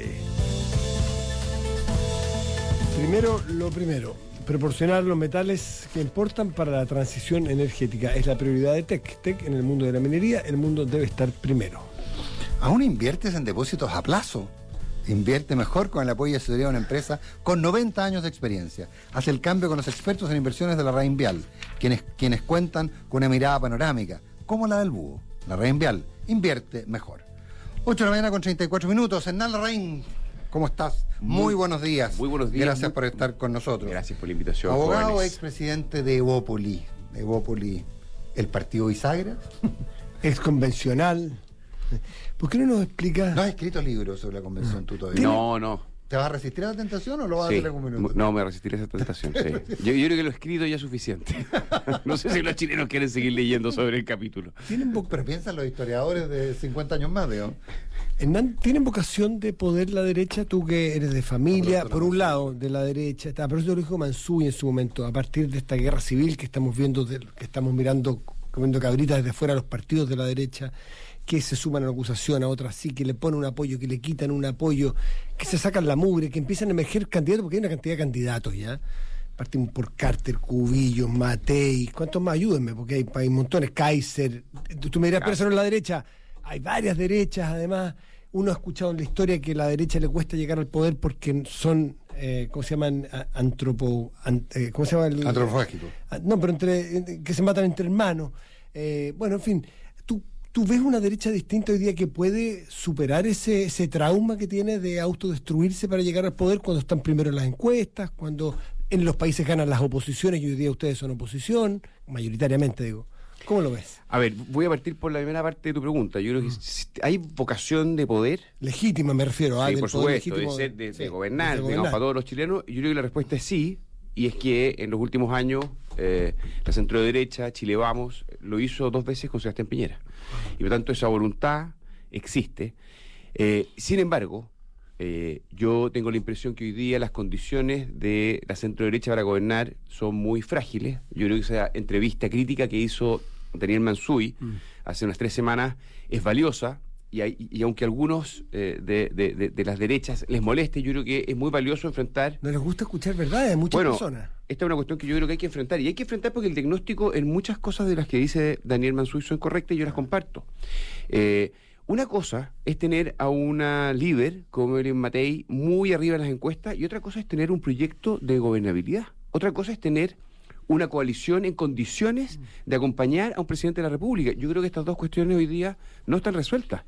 Lo primero, proporcionar los metales que importan para la transición energética. Es la prioridad de TEC. TEC en el mundo de la minería, el mundo debe estar primero.
¿Aún inviertes en depósitos a plazo? Invierte mejor con el apoyo y asesoría de una empresa con 90 años de experiencia. Haz el cambio con los expertos en inversiones de Larraín Vial, quienes cuentan con una mirada panorámica, como la del búho. Larraín Vial, invierte mejor. 8 de la mañana con 34 minutos. Hernán Larraín, ¿cómo estás? Muy buenos días.
Muy buenos días.
Gracias por estar con nosotros.
Gracias por la invitación.
Abogado,
jóvenes.
expresidente de Evópoli. Evópoli, el partido bisagra.
Ex convencional. ¿Por qué no nos explica?
¿No has escrito libros sobre la convención tú todavía?
No.
¿Te vas a resistir a la tentación o lo vas a hacer en algún minuto?
No, me resistiré a esa tentación, sí. Yo creo que lo he escrito ya suficiente. No sé si los chilenos quieren seguir leyendo sobre el capítulo.
Pero piensan los historiadores de 50 años más, ¿no?
Hernán, ¿tienen vocación de poder la derecha? Tú que eres de familia, por un lado, de la derecha, pero eso lo dijo Mansuy en su momento, a partir de esta guerra civil que estamos viendo, que estamos mirando, comiendo cabritas desde fuera los partidos de la derecha. que se suman a una acusación, a otras sí, que le ponen un apoyo, que le quitan un apoyo, que se sacan la mugre, que empiezan a emerger candidatos, porque hay una cantidad de candidatos ya. Partimos por Carter, Cubillos, Matei, ¿cuántos más? Ayúdenme, porque hay montones, Kaiser. Tú me dirás, pero eso no es la derecha. Hay varias derechas, además. Uno ha escuchado en la historia que a la derecha le cuesta llegar al poder porque son, ¿cómo se llaman? ¿Cómo se llama?
Antropofágico.
No, pero que se matan entre hermanos. Bueno, en fin, ¿tú ves una derecha distinta hoy día que puede superar ese trauma que tiene de autodestruirse para llegar al poder cuando están primero en las encuestas, cuando en los países ganan las oposiciones y hoy día ustedes son oposición, mayoritariamente digo? ¿Cómo lo ves?
A ver, voy a partir por la primera parte de tu pregunta. Yo creo que hay vocación de poder.
Legítima me refiero a...
Sí, por supuesto, de gobernar, digamos, para todos los chilenos. Yo creo que la respuesta es sí, y es que en los últimos años la centroderecha, Chile Vamos, lo hizo 2 veces con Sebastián Piñera. Y por tanto esa voluntad existe. Sin embargo, yo tengo la impresión que hoy día las condiciones de la centroderecha para gobernar son muy frágiles. Yo creo que esa entrevista crítica que hizo Daniel Mansuy hace unas 3 semanas es valiosa, y aunque a algunos de las derechas les moleste, yo creo que es muy valioso enfrentar...
No les gusta escuchar verdades de muchas personas.
Esta es una cuestión que yo creo que hay que enfrentar, y hay que enfrentar porque el diagnóstico en muchas cosas de las que dice Daniel Mansuy son correctas y yo las comparto. Una cosa es tener a una líder como Evelyn Matei muy arriba en las encuestas, y otra cosa es tener un proyecto de gobernabilidad. Otra cosa es tener una coalición en condiciones de acompañar a un presidente de la República. Yo creo que estas dos cuestiones hoy día no están resueltas.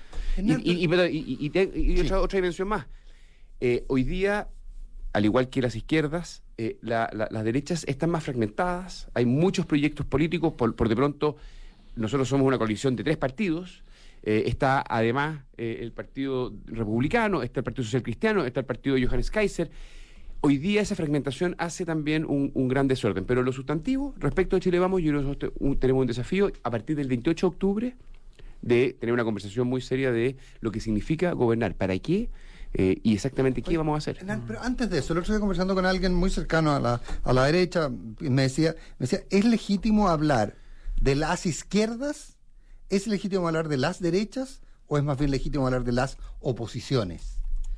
Y otra dimensión más. Hoy día, al igual que las izquierdas, las derechas están más fragmentadas, hay muchos proyectos políticos, por de pronto nosotros somos una coalición de 3 partidos. Está además el Partido Republicano, está el Partido Social Cristiano, está el Partido de Johannes Kaiser. Hoy día esa fragmentación hace también un gran desorden. Pero lo sustantivo, respecto a Chile Vamos, yo creo que tenemos un desafío a partir del 28 de octubre de tener una conversación muy seria de lo que significa gobernar, para qué y exactamente qué vamos a hacer.
Pero antes de eso, el otro día conversando con alguien muy cercano a la derecha, me decía, ¿es legítimo hablar de las izquierdas? ¿Es legítimo hablar de las derechas o es más bien legítimo hablar de las oposiciones?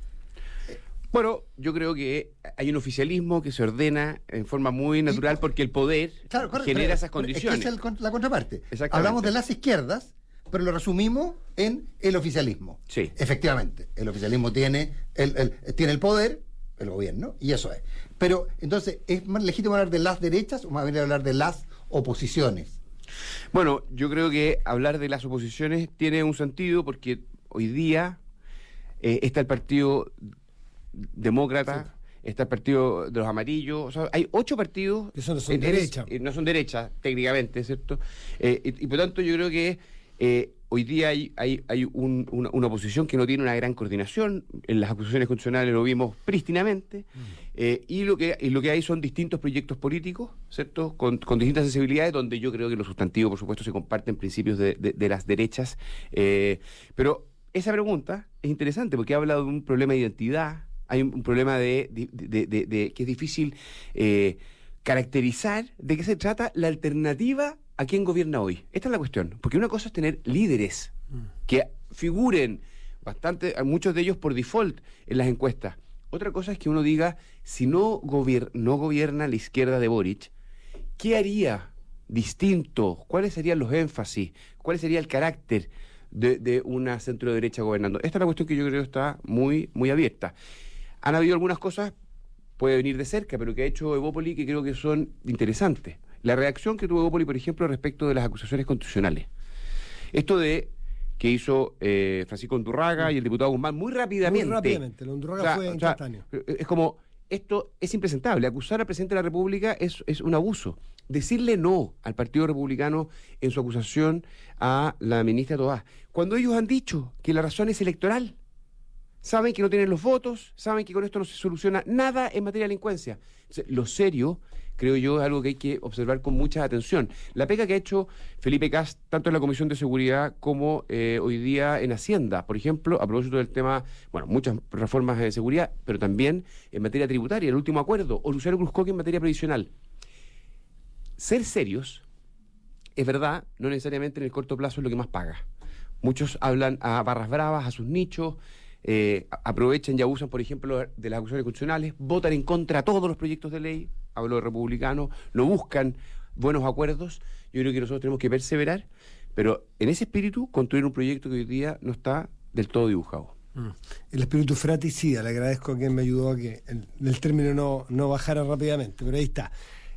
Bueno, yo creo que hay un oficialismo que se ordena en forma muy natural porque el poder genera esas condiciones.
Es la contraparte. Hablamos de las izquierdas, pero lo resumimos en el oficialismo.
Sí.
Efectivamente, el oficialismo tiene el poder, el gobierno, y eso es. Pero entonces, ¿es más legítimo hablar de las derechas o más bien hablar de las oposiciones?
Bueno, yo creo que hablar de las oposiciones tiene un sentido porque hoy día está el Partido Demócrata, está el Partido de los Amarillos, o sea, hay 8 partidos
que no son derecha.
No son derecha, técnicamente, ¿cierto? Y por tanto yo creo que hoy día hay una oposición que no tiene una gran coordinación. En las acusaciones constitucionales lo vimos prístinamente, y lo que hay son distintos proyectos políticos, ¿cierto? Con distintas sensibilidades, donde yo creo que los sustantivos, por supuesto, se comparten principios de las derechas. Pero esa pregunta es interesante porque habla de un problema de identidad. Hay un problema de que es difícil caracterizar de qué se trata la alternativa a quién gobierna hoy. Esta es la cuestión. Porque una cosa es tener líderes que figuren bastante, muchos de ellos por default en las encuestas. Otra cosa es que uno diga, si no gobierna la izquierda de Boric, ¿qué haría distinto? ¿Cuáles serían los énfasis? ¿Cuál sería el carácter de una centro derecha gobernando? Esta es la cuestión que yo creo que está muy, muy abierta. Han habido algunas cosas, puede venir de cerca, pero que ha hecho Evópoli que creo que son interesantes. La reacción que tuvo Evópoli, por ejemplo, respecto de las acusaciones constitucionales. Esto de que hizo Francisco Undurraga y el diputado Guzmán muy rápidamente.
Muy rápidamente, el Undurraga fue instantáneo.
Es como, esto es impresentable. Acusar al presidente de la República es un abuso. Decirle no al Partido Republicano en su acusación a la ministra Tobá, cuando ellos han dicho que la razón es electoral. Saben que no tienen los votos, saben que con esto no se soluciona nada en materia de delincuencia. Entonces, lo serio, creo yo, es algo que hay que observar con mucha atención. La pega que ha hecho Felipe Kast, tanto en la Comisión de Seguridad como hoy día en Hacienda, por ejemplo, a propósito del tema, bueno, muchas reformas de seguridad, pero también en materia tributaria, el último acuerdo, o Luciano Cruzcoque en materia previsional. Ser serios, es verdad, no necesariamente en el corto plazo es lo que más paga. Muchos hablan a barras bravas, a sus nichos, aprovechan y abusan, por ejemplo, de las acusaciones constitucionales, votan en contra de todos los proyectos de ley, hablo de republicanos, no buscan buenos acuerdos. Yo creo que nosotros tenemos que perseverar, pero en ese espíritu construir un proyecto que hoy día no está del todo dibujado.
El espíritu fratricida, le agradezco a quien me ayudó a que el término no bajara rápidamente, pero ahí está.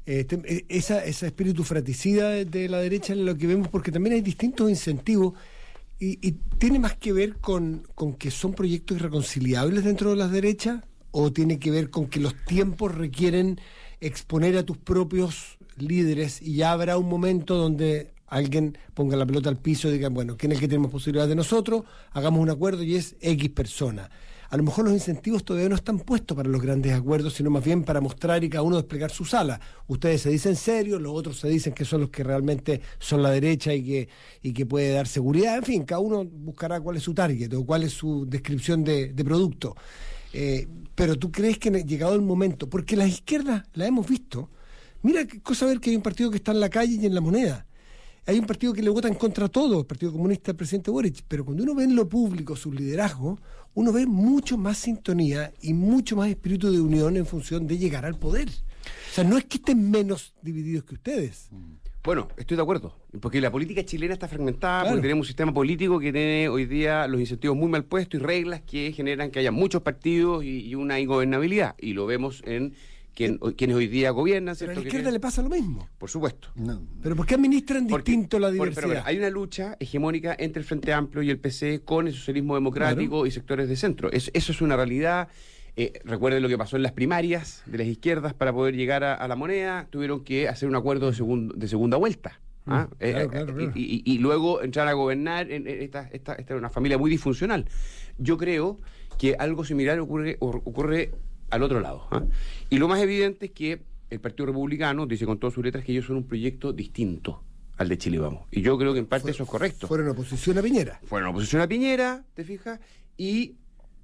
Ese espíritu fratricida de la derecha es lo que vemos, porque también hay distintos incentivos y tiene más que ver con que son proyectos irreconciliables dentro de las derechas, o tiene que ver con que los tiempos requieren exponer a tus propios líderes y ya habrá un momento donde alguien ponga la pelota al piso y diga, bueno, ¿quién es el que tenemos posibilidades de nosotros? Hagamos un acuerdo y es X persona. A lo mejor los incentivos todavía no están puestos para los grandes acuerdos, sino más bien para mostrar y cada uno desplegar su sala. Ustedes se dicen serios, los otros se dicen que son los que realmente son la derecha y que puede dar seguridad. En fin, cada uno buscará cuál es su target o cuál es su descripción de producto. Pero tú crees que llegado el momento, porque las izquierdas la hemos visto, mira qué cosa ver que hay un partido que está en la calle y en la moneda. Hay un partido que le vota en contra a todo, el Partido Comunista del presidente Boric, pero cuando uno ve en lo público su liderazgo, uno ve mucho más sintonía y mucho más espíritu de unión en función de llegar al poder. O sea, no es que estén menos divididos que ustedes.
Bueno, estoy de acuerdo, porque la política chilena está fragmentada,
Claro.
porque tenemos un sistema político que tiene hoy día los incentivos muy mal puestos y reglas que generan que haya muchos partidos y una ingobernabilidad, y lo vemos en quienes hoy día gobiernan,
Pero
¿cierto?
a la izquierda le pasa lo mismo.
Por supuesto.
¿Pero por qué administran distinto la diversidad?
Pero hay una lucha hegemónica entre el Frente Amplio y el PC con el socialismo democrático y sectores de centro. Eso es una realidad. Recuerden lo que pasó en las primarias de las izquierdas para poder llegar a la moneda. Tuvieron que hacer un acuerdo de segunda vuelta.
Claro.
Y luego entrar a gobernar. Esta era una familia muy disfuncional. Yo creo que algo similar ocurre al otro lado. Y lo más evidente es que el Partido Republicano dice con todas sus letras que ellos son un proyecto distinto al de Chile Vamos. Y yo creo que en parte eso es correcto.
Fueron oposición a Piñera.
Fueron oposición a Piñera, ¿te fijas? Y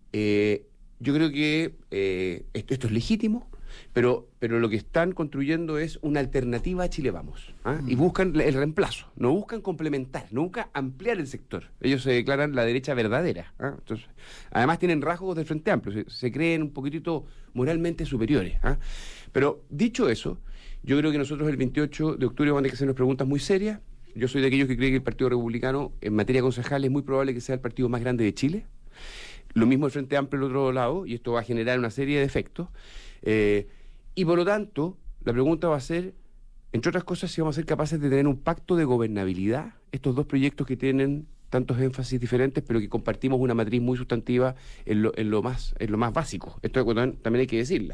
yo creo que esto es legítimo, pero lo que están construyendo es una alternativa a Chile Vamos. Y buscan el reemplazo, no buscan complementar, no buscan ampliar el sector. Ellos se declaran la derecha verdadera. Entonces, además tienen rasgos del Frente Amplio, se creen un poquitito moralmente superiores. Pero dicho eso, yo creo que nosotros el 28 de octubre vamos a tener que hacernos preguntas muy serias. Yo soy de aquellos que creen que el Partido Republicano en materia concejal es muy probable que sea el partido más grande de Chile. Lo mismo el Frente Amplio al otro lado, y esto va a generar una serie de efectos. Y por lo tanto, la pregunta va a ser, entre otras cosas, si vamos a ser capaces de tener un pacto de gobernabilidad, estos dos proyectos que tienen tantos énfasis diferentes, pero que compartimos una matriz muy sustantiva en lo más básico. Esto también hay que decirla.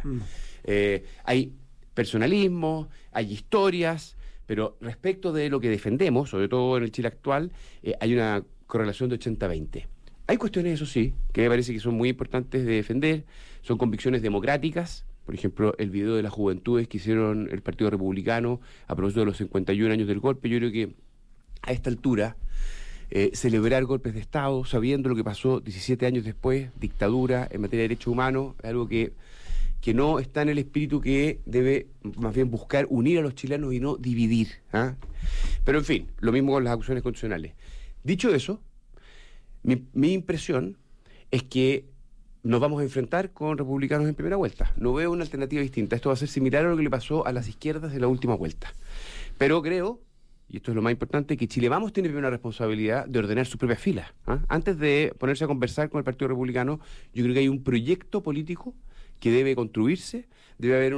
Hay personalismo, hay historias, pero respecto de lo que defendemos, sobre todo en el Chile actual, hay una correlación de 80-20. Hay cuestiones, eso sí, que me parece que son muy importantes de defender, son convicciones democráticas. Por ejemplo, el video de las juventudes que hicieron el Partido Republicano a propósito de los 51 años del golpe. Yo creo que a esta altura celebrar golpes de Estado, sabiendo lo que pasó 17 años después, dictadura en materia de derechos humanos, es algo que no está en el espíritu que debe más bien buscar unir a los chilenos y no dividir. Pero en fin, lo mismo con las acusaciones constitucionales. Dicho eso, mi impresión es que nos vamos a enfrentar con republicanos en primera vuelta. No veo una alternativa distinta. Esto va a ser similar a lo que le pasó a las izquierdas en la última vuelta. Pero creo, y esto es lo más importante, que Chile Vamos tiene una responsabilidad de ordenar sus propias filas. Antes de ponerse a conversar con el Partido Republicano, yo creo que hay un proyecto político que debe construirse, debe haber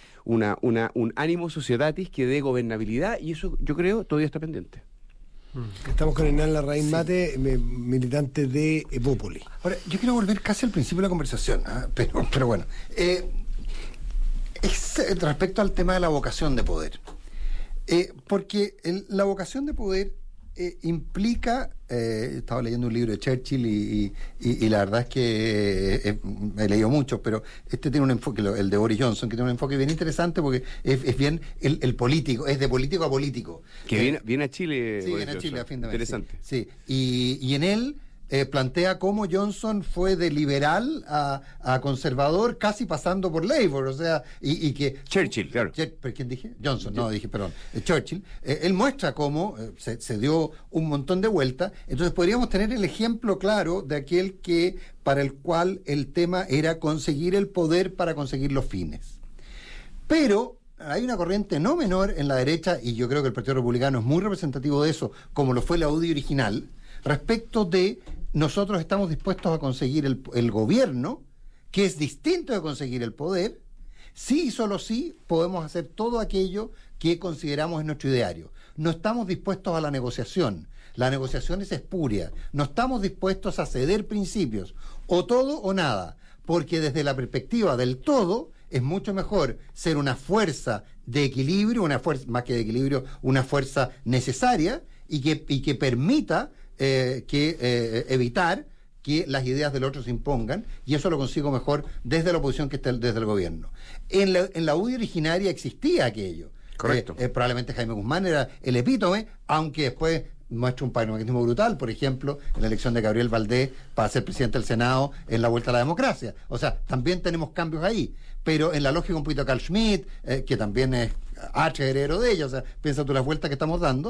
un ánimo societatis que dé gobernabilidad, y eso yo creo todavía está pendiente.
Estamos con Hernán Larraín Mate, militante de Evópoli.
Ahora, yo quiero volver casi al principio de la conversación, pero bueno. Es respecto al tema de la vocación de poder. Porque la vocación de poder implica, estaba leyendo un libro de Churchill y la verdad es que he leído mucho, pero este tiene un enfoque, el de Boris Johnson, que tiene un enfoque bien interesante porque es bien el político, es de político a político.
Que viene a Chile.
Sí, viene a Chile a fin de mes.
Interesante.
Sí. Y en él plantea cómo Johnson fue de liberal a conservador, casi pasando por Labour, o sea, y que...
Churchill, claro.
¿Pero quién dije? Johnson, no, dije, perdón. Churchill. Él muestra cómo se dio un montón de vueltas, entonces podríamos tener el ejemplo claro de aquel para el cual el tema era conseguir el poder para conseguir los fines. Pero hay una corriente no menor en la derecha, y yo creo que el Partido Republicano es muy representativo de eso, como lo fue la UDI original, respecto de nosotros estamos dispuestos a conseguir el gobierno, que es distinto de conseguir el poder, sí y solo sí podemos hacer todo aquello que consideramos en nuestro ideario. No estamos dispuestos a la negociación es espuria, no estamos dispuestos a ceder principios, o todo o nada, porque desde la perspectiva del todo es mucho mejor ser una fuerza de equilibrio, una fuerza, más que de equilibrio, una fuerza necesaria y que permita evitar que las ideas del otro se impongan, y eso lo consigo mejor desde la oposición que desde el gobierno. En la UDI originaria existía aquello.
Correcto.
Probablemente Jaime Guzmán era el epítome, aunque después muestra un pragmatismo brutal, por ejemplo, en la elección de Gabriel Valdés para ser presidente del Senado en la vuelta a la democracia. O sea, también tenemos cambios ahí, pero en la lógica un poquito de Carl Schmitt, que también es heredero de ella, o sea, piensa tú las vueltas que estamos dando,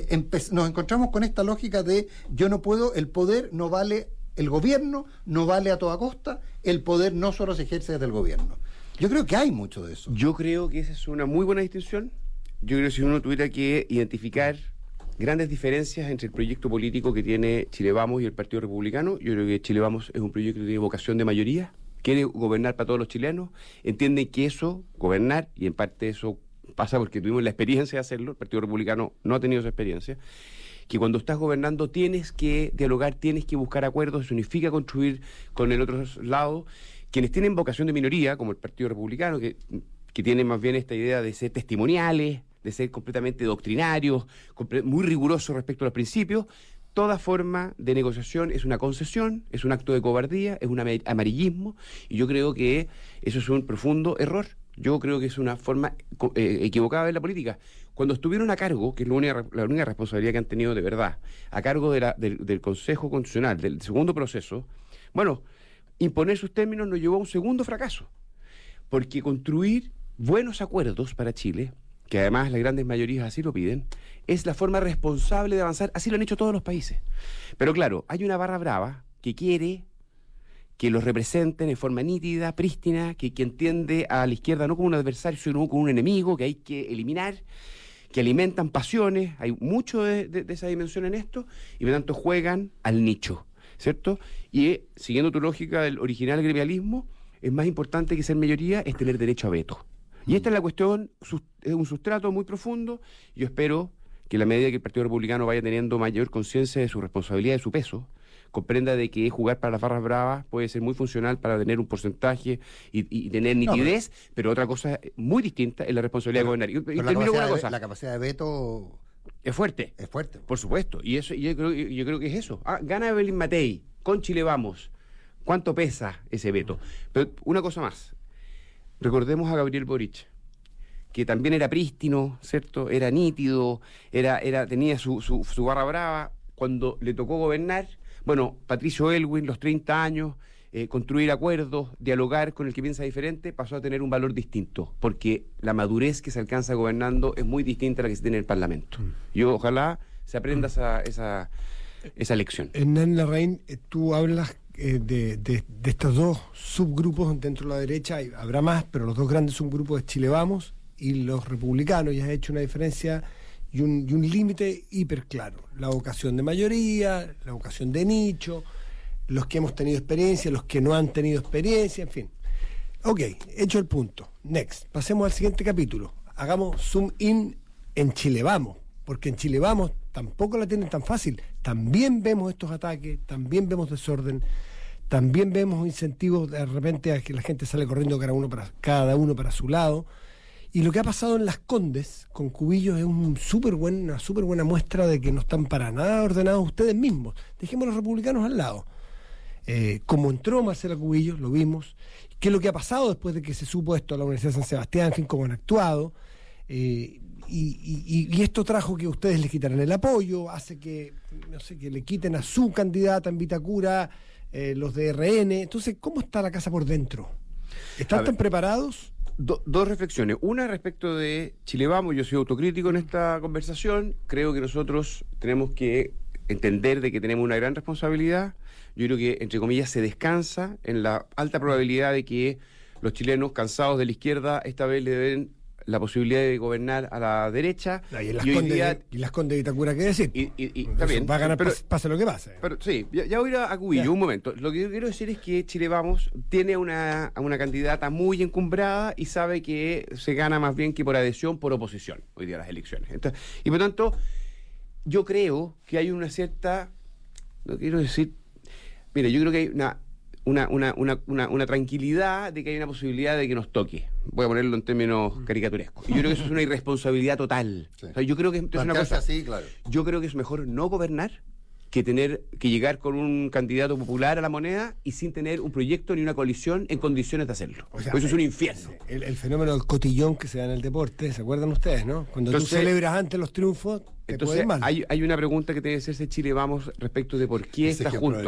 nos encontramos con esta lógica de yo no puedo, el poder no vale, el gobierno no vale a toda costa, el poder no solo se ejerce desde el gobierno. Yo creo que hay mucho de eso.
Yo creo que esa es una muy buena distinción. Yo creo que si uno tuviera que identificar grandes diferencias entre el proyecto político que tiene Chile Vamos y el Partido Republicano, yo creo que Chile Vamos es un proyecto que tiene vocación de mayoría, quiere gobernar para todos los chilenos, entiende que eso, gobernar, y en parte eso pasa porque tuvimos la experiencia de hacerlo, el Partido Republicano no ha tenido esa experiencia, que cuando estás gobernando tienes que dialogar, tienes que buscar acuerdos, eso significa construir con el otro lado. Quienes tienen vocación de minoría, como el Partido Republicano, que tiene más bien esta idea de ser testimoniales, de ser completamente doctrinarios, muy rigurosos respecto a los principios, toda forma de negociación es una concesión, es un acto de cobardía, es un amarillismo, y yo creo que eso es un profundo error. Yo creo que es una forma equivocada de la política. Cuando estuvieron a cargo, que es la única responsabilidad que han tenido de verdad, a cargo del Consejo Constitucional, del segundo proceso, bueno, imponer sus términos nos llevó a un segundo fracaso, porque construir buenos acuerdos para Chile, que además las grandes mayorías así lo piden, es la forma responsable de avanzar. Así lo han hecho todos los países. Pero claro, hay una barra brava que quiere que los representen en forma nítida, prístina, que entiende a la izquierda no como un adversario, sino como un enemigo que hay que eliminar, que alimentan pasiones. Hay mucho de esa dimensión en esto, y por tanto juegan al nicho, ¿cierto? Y siguiendo tu lógica del original gremialismo, es más importante que ser mayoría, es tener derecho a veto. Y esta es la cuestión, es un sustrato muy profundo. Yo espero que a la medida que el Partido Republicano vaya teniendo mayor conciencia de su responsabilidad, de su peso, comprenda de que jugar para las barras bravas puede ser muy funcional para tener un porcentaje y tener nitidez, pero otra cosa muy distinta es la responsabilidad de gobernar. Y termino con una cosa.
La capacidad de veto
es fuerte.
Es fuerte.
Por supuesto. Y eso, yo creo que es eso. Gana Evelyn Matei, con Chile Vamos. ¿Cuánto pesa ese veto? Pero una cosa más. Recordemos a Gabriel Boric, que también era prístino, ¿cierto? Era nítido, tenía su barra brava. Cuando le tocó gobernar, bueno, Patricio Elwin, los 30 años, construir acuerdos, dialogar con el que piensa diferente, pasó a tener un valor distinto, porque la madurez que se alcanza gobernando es muy distinta a la que se tiene en el Parlamento. Yo ojalá se aprenda esa lección.
Hernán Larraín, tú hablas de estos dos subgrupos dentro de la derecha, habrá más, pero los dos grandes subgrupos es Chile Vamos y los republicanos, y has hecho una diferencia y un límite hiper claro. La vocación de mayoría, la vocación de nicho, los que hemos tenido experiencia, los que no han tenido experiencia, en fin. Ok, hecho el punto. Next, pasemos al siguiente capítulo. Hagamos zoom in en Chile Vamos, porque en Chile Vamos tampoco la tienen tan fácil. También vemos estos ataques, también vemos desorden, también vemos incentivos de repente a que la gente sale corriendo cada uno para su lado. Y lo que ha pasado en Las Condes con Cubillos es una súper buena muestra de que no están para nada ordenados ustedes mismos. Dejemos a los republicanos al lado. Como entró Marcela Cubillos, lo vimos. ¿Qué es lo que ha pasado después de que se supo esto a la Universidad de San Sebastián? En fin, cómo han actuado. Y esto trajo que ustedes les quitaran el apoyo, hace que, no sé, que le quiten a su candidata en Vitacura los de RN. Entonces, ¿cómo está la casa por dentro? ¿Están tan preparados?
Dos reflexiones. Una respecto de Chile Vamos. Yo soy autocrítico en esta conversación. Creo que nosotros tenemos que entender de que tenemos una gran responsabilidad. Yo creo que, entre comillas, se descansa en la alta probabilidad de que los chilenos cansados de la izquierda esta vez le den la posibilidad de gobernar a la derecha.
Y las Condes de Vitacura, ¿qué decir?
Está bien,
va a ganar, pase lo que pase.
Pero sí, ya voy a Cubillo un momento. Lo que yo quiero decir es que Chile Vamos tiene a una candidata muy encumbrada y sabe que se gana más bien que por adhesión, por oposición hoy día a las elecciones. Entonces, y por tanto, yo creo que hay una cierta, no quiero decir, mira, yo creo que hay una tranquilidad de que hay una posibilidad de que nos toque. Voy a ponerlo en términos caricaturescos. Y yo creo que eso es una irresponsabilidad total. Sí. O sea, yo creo que es una cosa. Así, claro. Yo creo que es mejor no gobernar que llegar con un candidato popular a la moneda y sin tener un proyecto ni una coalición en condiciones de hacerlo. O sea, eso es un infierno.
El fenómeno del cotillón que se da en el deporte, ¿se acuerdan ustedes, no? Cuando tú celebras antes los triunfos, te puede ir mal.
Hay una pregunta que tiene que hacerse Chile Vamos respecto de por qué está junto.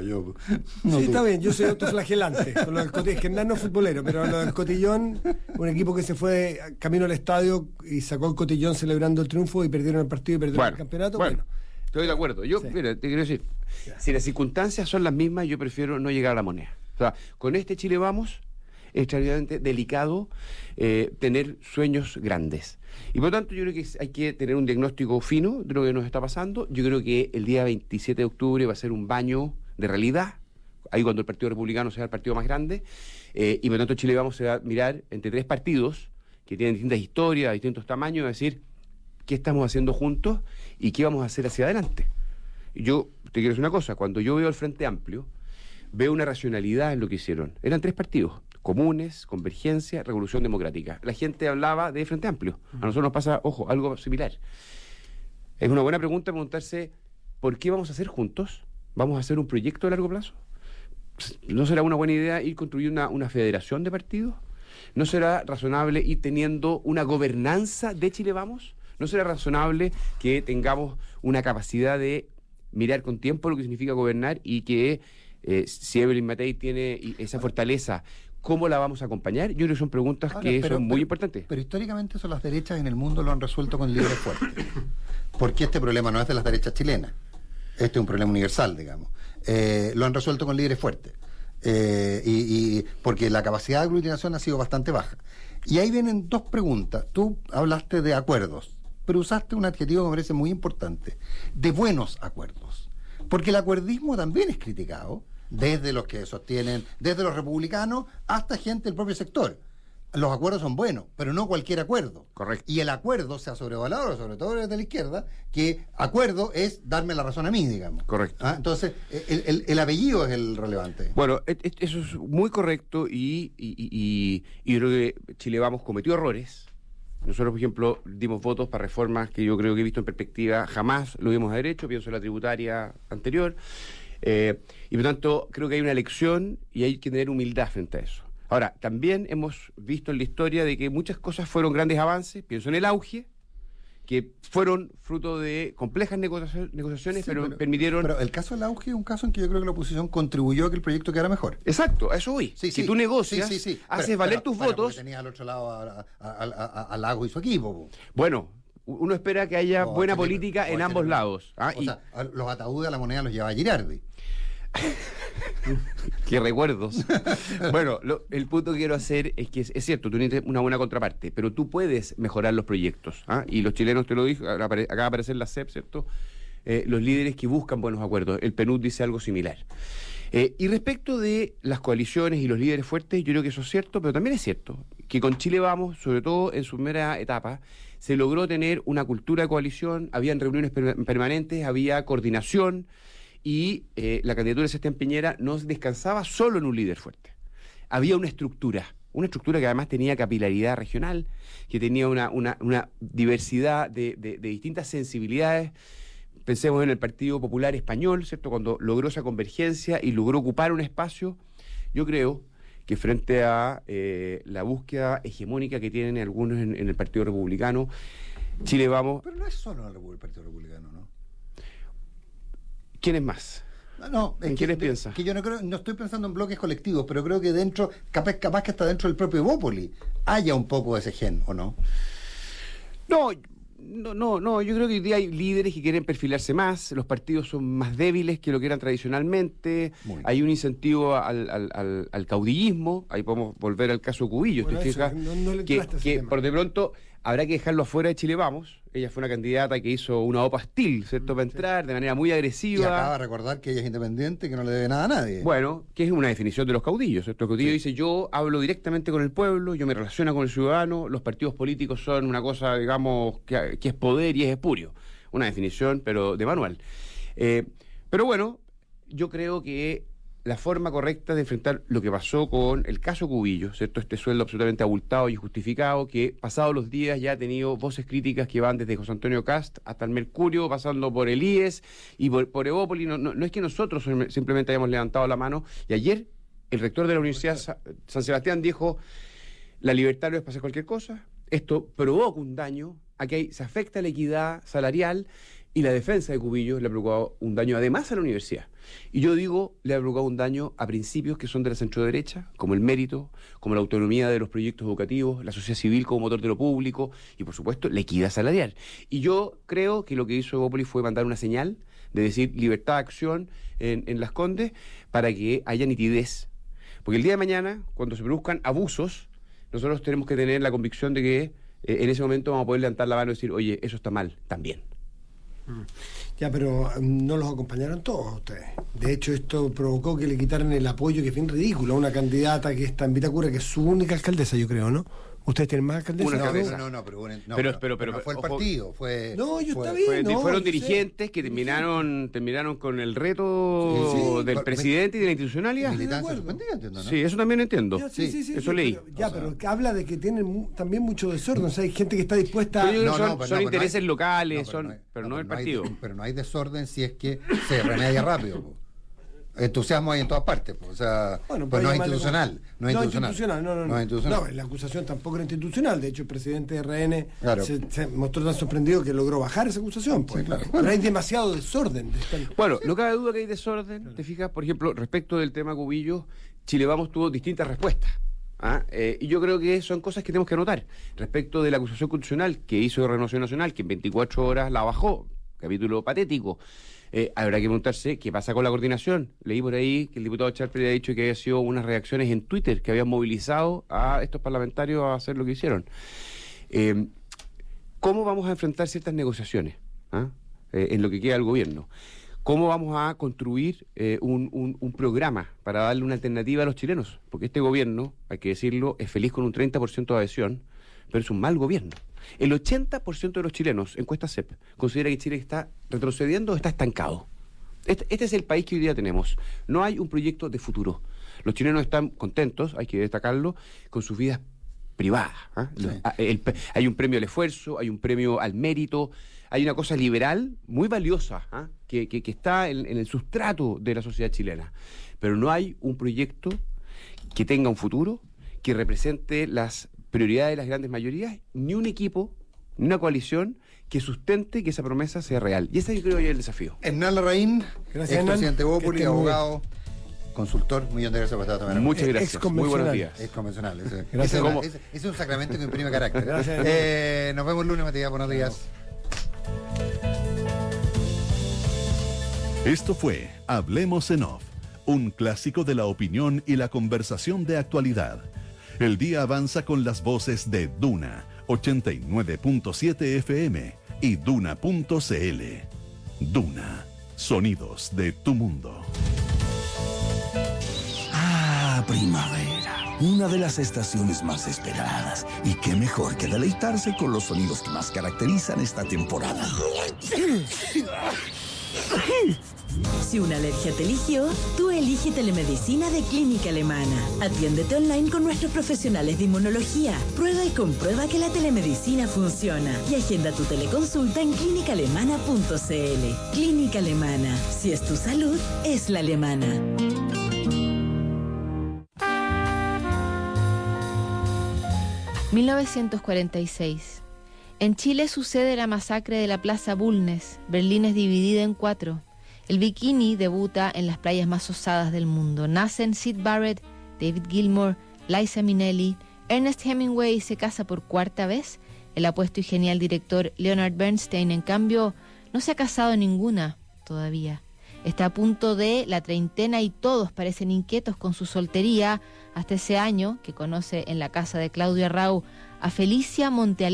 Sí, está bien, yo soy autoflagelante. Con lo del cotillón, es que no es futbolero, pero lo del cotillón, un equipo que se fue camino al estadio y sacó el cotillón celebrando el triunfo y perdieron el partido y perdieron el campeonato. Bueno. Estoy
de acuerdo. Yo, mira, te quiero decir, si las circunstancias son las mismas, yo prefiero no llegar a la moneda. O sea, con este Chile Vamos, es extraordinariamente delicado tener sueños grandes. Y por lo tanto, yo creo que hay que tener un diagnóstico fino de lo que nos está pasando. Yo creo que el día 27 de octubre va a ser un baño de realidad, ahí cuando el Partido Republicano sea el partido más grande, y por lo tanto Chile Vamos se va a mirar entre tres partidos que tienen distintas historias, distintos tamaños, es decir, qué estamos haciendo juntos y qué vamos a hacer hacia adelante. Yo te quiero decir una cosa, cuando yo veo el Frente Amplio, veo una racionalidad en lo que hicieron. Eran tres partidos: Comunes, Convergencia, Revolución Democrática. La gente hablaba de Frente Amplio. A nosotros nos pasa, ojo, algo similar. Es una buena pregunta preguntarse, ¿por qué vamos a hacer juntos? ¿Vamos a hacer un proyecto a largo plazo? ¿No será una buena idea ir construyendo una federación de partidos? ¿No será razonable ir teniendo una gobernanza de Chile Vamos? ¿No será razonable que tengamos una capacidad de mirar con tiempo lo que significa gobernar y que si Evelyn Matei tiene esa fortaleza, ¿cómo la vamos a acompañar? Yo creo que son preguntas son muy importantes.
Pero históricamente las derechas en el mundo lo han resuelto con líderes fuertes. Porque este problema no es de las derechas chilenas. Este es un problema universal, digamos. Lo han resuelto con líderes fuertes. Y porque la capacidad de aglutinación ha sido bastante baja. Y ahí vienen dos preguntas. Tú hablaste de acuerdos, pero usaste un adjetivo que me parece muy importante: de buenos acuerdos. Porque el acuerdismo también es criticado, desde los que sostienen, desde los republicanos hasta gente del propio sector. Los acuerdos son buenos, pero no cualquier acuerdo.
Correcto.
Y el acuerdo se ha sobrevalorado, sobre todo desde la izquierda, que acuerdo es darme la razón a mí, digamos.
Correcto.
Entonces, el apellido es el relevante.
Bueno, eso es muy correcto y yo creo que Chile Vamos cometió errores. Nosotros, por ejemplo, dimos votos para reformas que yo creo que he visto en perspectiva jamás lo vimos a derecho, pienso en la tributaria anterior, y por tanto creo que hay una lección y hay que tener humildad frente a eso. Ahora, también hemos visto en la historia de que muchas cosas fueron grandes avances, pienso en el auge, que fueron fruto de complejas negociaciones, pero permitieron...
Pero el caso del auge es un caso en que yo creo que la oposición contribuyó a que el proyecto quedara mejor.
Exacto, a eso voy. Si tú negocias, haces valer tus votos...
Porque tenías al otro lado a Lago y su equipo.
Bueno, uno espera que haya buena política en ambos lados.
O sea, los ataúdes a la moneda los llevaba Girardi.
Qué recuerdos. Bueno, el punto que quiero hacer es que es cierto, tú tienes una buena contraparte, pero tú puedes mejorar los proyectos. Y los chilenos, te lo dije, acaba de aparecer la CEP, ¿cierto? Los líderes que buscan buenos acuerdos. El PNUD dice algo similar. Y respecto de las coaliciones y los líderes fuertes, yo creo que eso es cierto, pero también es cierto que con Chile Vamos, sobre todo en su primera etapa, se logró tener una cultura de coalición, habían reuniones permanentes, había coordinación, y la candidatura de Sebastián Piñera no descansaba solo en un líder fuerte. Había una estructura que además tenía capilaridad regional, que tenía una diversidad de distintas sensibilidades. Pensemos en el Partido Popular Español, ¿cierto? Cuando logró esa convergencia y logró ocupar un espacio, yo creo que frente a la búsqueda hegemónica que tienen algunos en el Partido Republicano, Chile Vamos...
Pero no es solo el Partido Republicano, ¿no?
¿Quién es más?
No,
¿En quiénes piensa?
Que yo no estoy pensando en bloques colectivos, pero creo que dentro, capaz que hasta dentro del propio Evópoli haya un poco de ese gen, ¿o no?
No, yo creo que hoy día hay líderes que quieren perfilarse más, los partidos son más débiles que lo que eran tradicionalmente, hay un incentivo al caudillismo, ahí podemos volver al caso Cubillos,
bueno,
¿te fijas? Que por de pronto habrá que dejarlo afuera de Chile Vamos. Ella fue una candidata que hizo una OPA hostil, ¿cierto? Para entrar de manera muy agresiva.
Y acaba de recordar que ella es independiente, que no le debe nada a nadie.
Bueno, que es una definición de los caudillos, ¿cierto? El caudillo dice, yo hablo directamente con el pueblo, yo me relaciono con el ciudadano, los partidos políticos son una cosa, digamos, que es poder y es espurio. Una definición, pero de manual. Pero bueno, yo creo que la forma correcta de enfrentar lo que pasó con el caso Cubillos, ¿cierto? Este sueldo absolutamente abultado y injustificado, que pasados los días ya ha tenido voces críticas que van desde José Antonio Cast hasta el Mercurio, pasando por el IES y por Evópoli. No es que nosotros simplemente hayamos levantado la mano. Y ayer el rector de la Universidad San Sebastián dijo, la libertad no es para hacer cualquier cosa, esto provoca un daño, aquí se afecta la equidad salarial, y la defensa de Cubillos le ha provocado un daño además a la universidad. Y yo digo, le ha provocado un daño a principios que son de la centroderecha, como el mérito, como la autonomía de los proyectos educativos, la sociedad civil como motor de lo público y, por supuesto, la equidad salarial. Y yo creo que lo que hizo Evópoli fue mandar una señal de decir libertad de acción en Las Condes para que haya nitidez. Porque el día de mañana, cuando se produzcan abusos, nosotros tenemos que tener la convicción de que en ese momento vamos a poder levantar la mano y decir, oye, eso está mal, también.
Ya, pero no los acompañaron todos a ustedes. De hecho, esto provocó que le quitaran el apoyo, que es bien ridículo, a una candidata que está en Vitacura, que es su única alcaldesa, yo creo, ¿no? ¿Ustedes tienen más alcaldesas?
Pero no fue el partido, fue...
No, yo está bien,
fueron dirigentes que terminaron con el reto del presidente y de la institucionalidad.
¿no?
Sí, eso también entiendo. Eso leí.
Pero habla de que tienen también mucho desorden, o sea, hay gente que está dispuesta
son intereses locales, pero no el partido.
Pero no hay desorden si es que se remedia rápido. Entusiasmo hay en todas partes, o sea, bueno, pues no es institucional. No, la acusación tampoco era institucional. De hecho, el presidente de RN se mostró tan sorprendido que logró bajar esa acusación. Pues. Pero hay demasiado desorden.
Bueno, no cabe duda que hay desorden. Te fijas, por ejemplo, respecto del tema Cubillos, Chile Vamos tuvo distintas respuestas. Y yo creo que son cosas que tenemos que anotar. Respecto de la acusación constitucional que hizo Renovación Nacional, que en 24 horas la bajó, capítulo patético. Habrá que preguntarse qué pasa con la coordinación. Leí por ahí que el diputado Charper había dicho que había sido unas reacciones en Twitter que habían movilizado a estos parlamentarios a hacer lo que hicieron. ¿Cómo vamos a enfrentar ciertas negociaciones en lo que queda del gobierno? ¿Cómo vamos a construir un programa para darle una alternativa a los chilenos? Porque este gobierno, hay que decirlo, es feliz con un 30% de adhesión, pero es un mal gobierno. El 80% de los chilenos, encuesta CEP, considera que Chile está retrocediendo o está estancado. Este es el país que hoy día tenemos. No hay un proyecto de futuro. Los chilenos están contentos, hay que destacarlo, con sus vidas privadas. Hay un premio al esfuerzo, hay un premio al mérito, hay una cosa liberal muy valiosa que está en el sustrato de la sociedad chilena. Pero no hay un proyecto que tenga un futuro, que represente las prioridades de las grandes mayorías, ni un equipo, ni una coalición que sustente que esa promesa sea real. Y ese yo creo que es el desafío.
Hernán Larraín, expresidente de Evópoli, abogado, consultor, millón de gracias por estar también.
Muchas gracias. Muy buenos días.
Es convencional. Ese es un sacramento que imprime carácter. Gracias. Nos vemos el lunes, Matías. Buenos días.
Esto fue Hablemos en Off, un clásico de la opinión y la conversación de actualidad. El día avanza con las voces de Duna 89.7 FM y Duna.cl. Duna, sonidos de tu mundo.
Primavera, una de las estaciones más esperadas. Y qué mejor que deleitarse con los sonidos que más caracterizan esta temporada.
Si una alergia te eligió, tú elige telemedicina de Clínica Alemana. Atiéndete online con nuestros profesionales de inmunología. Prueba y comprueba que la telemedicina funciona. Y agenda tu teleconsulta en clínicaalemana.cl. Clínica Alemana. Si es tu salud, es la alemana.
1946. En Chile sucede la masacre de la Plaza Bulnes. Berlín es dividida en 4. El bikini debuta en las playas más osadas del mundo. Nacen Syd Barrett, David Gilmour, Liza Minnelli. Ernest Hemingway se casa por 4ª vez. El apuesto y genial director Leonard Bernstein, en cambio, no se ha casado ninguna todavía. Está a punto de la treintena y todos parecen inquietos con su soltería, hasta ese año que conoce en la casa de Claudia Rau a Felicia Montealegre,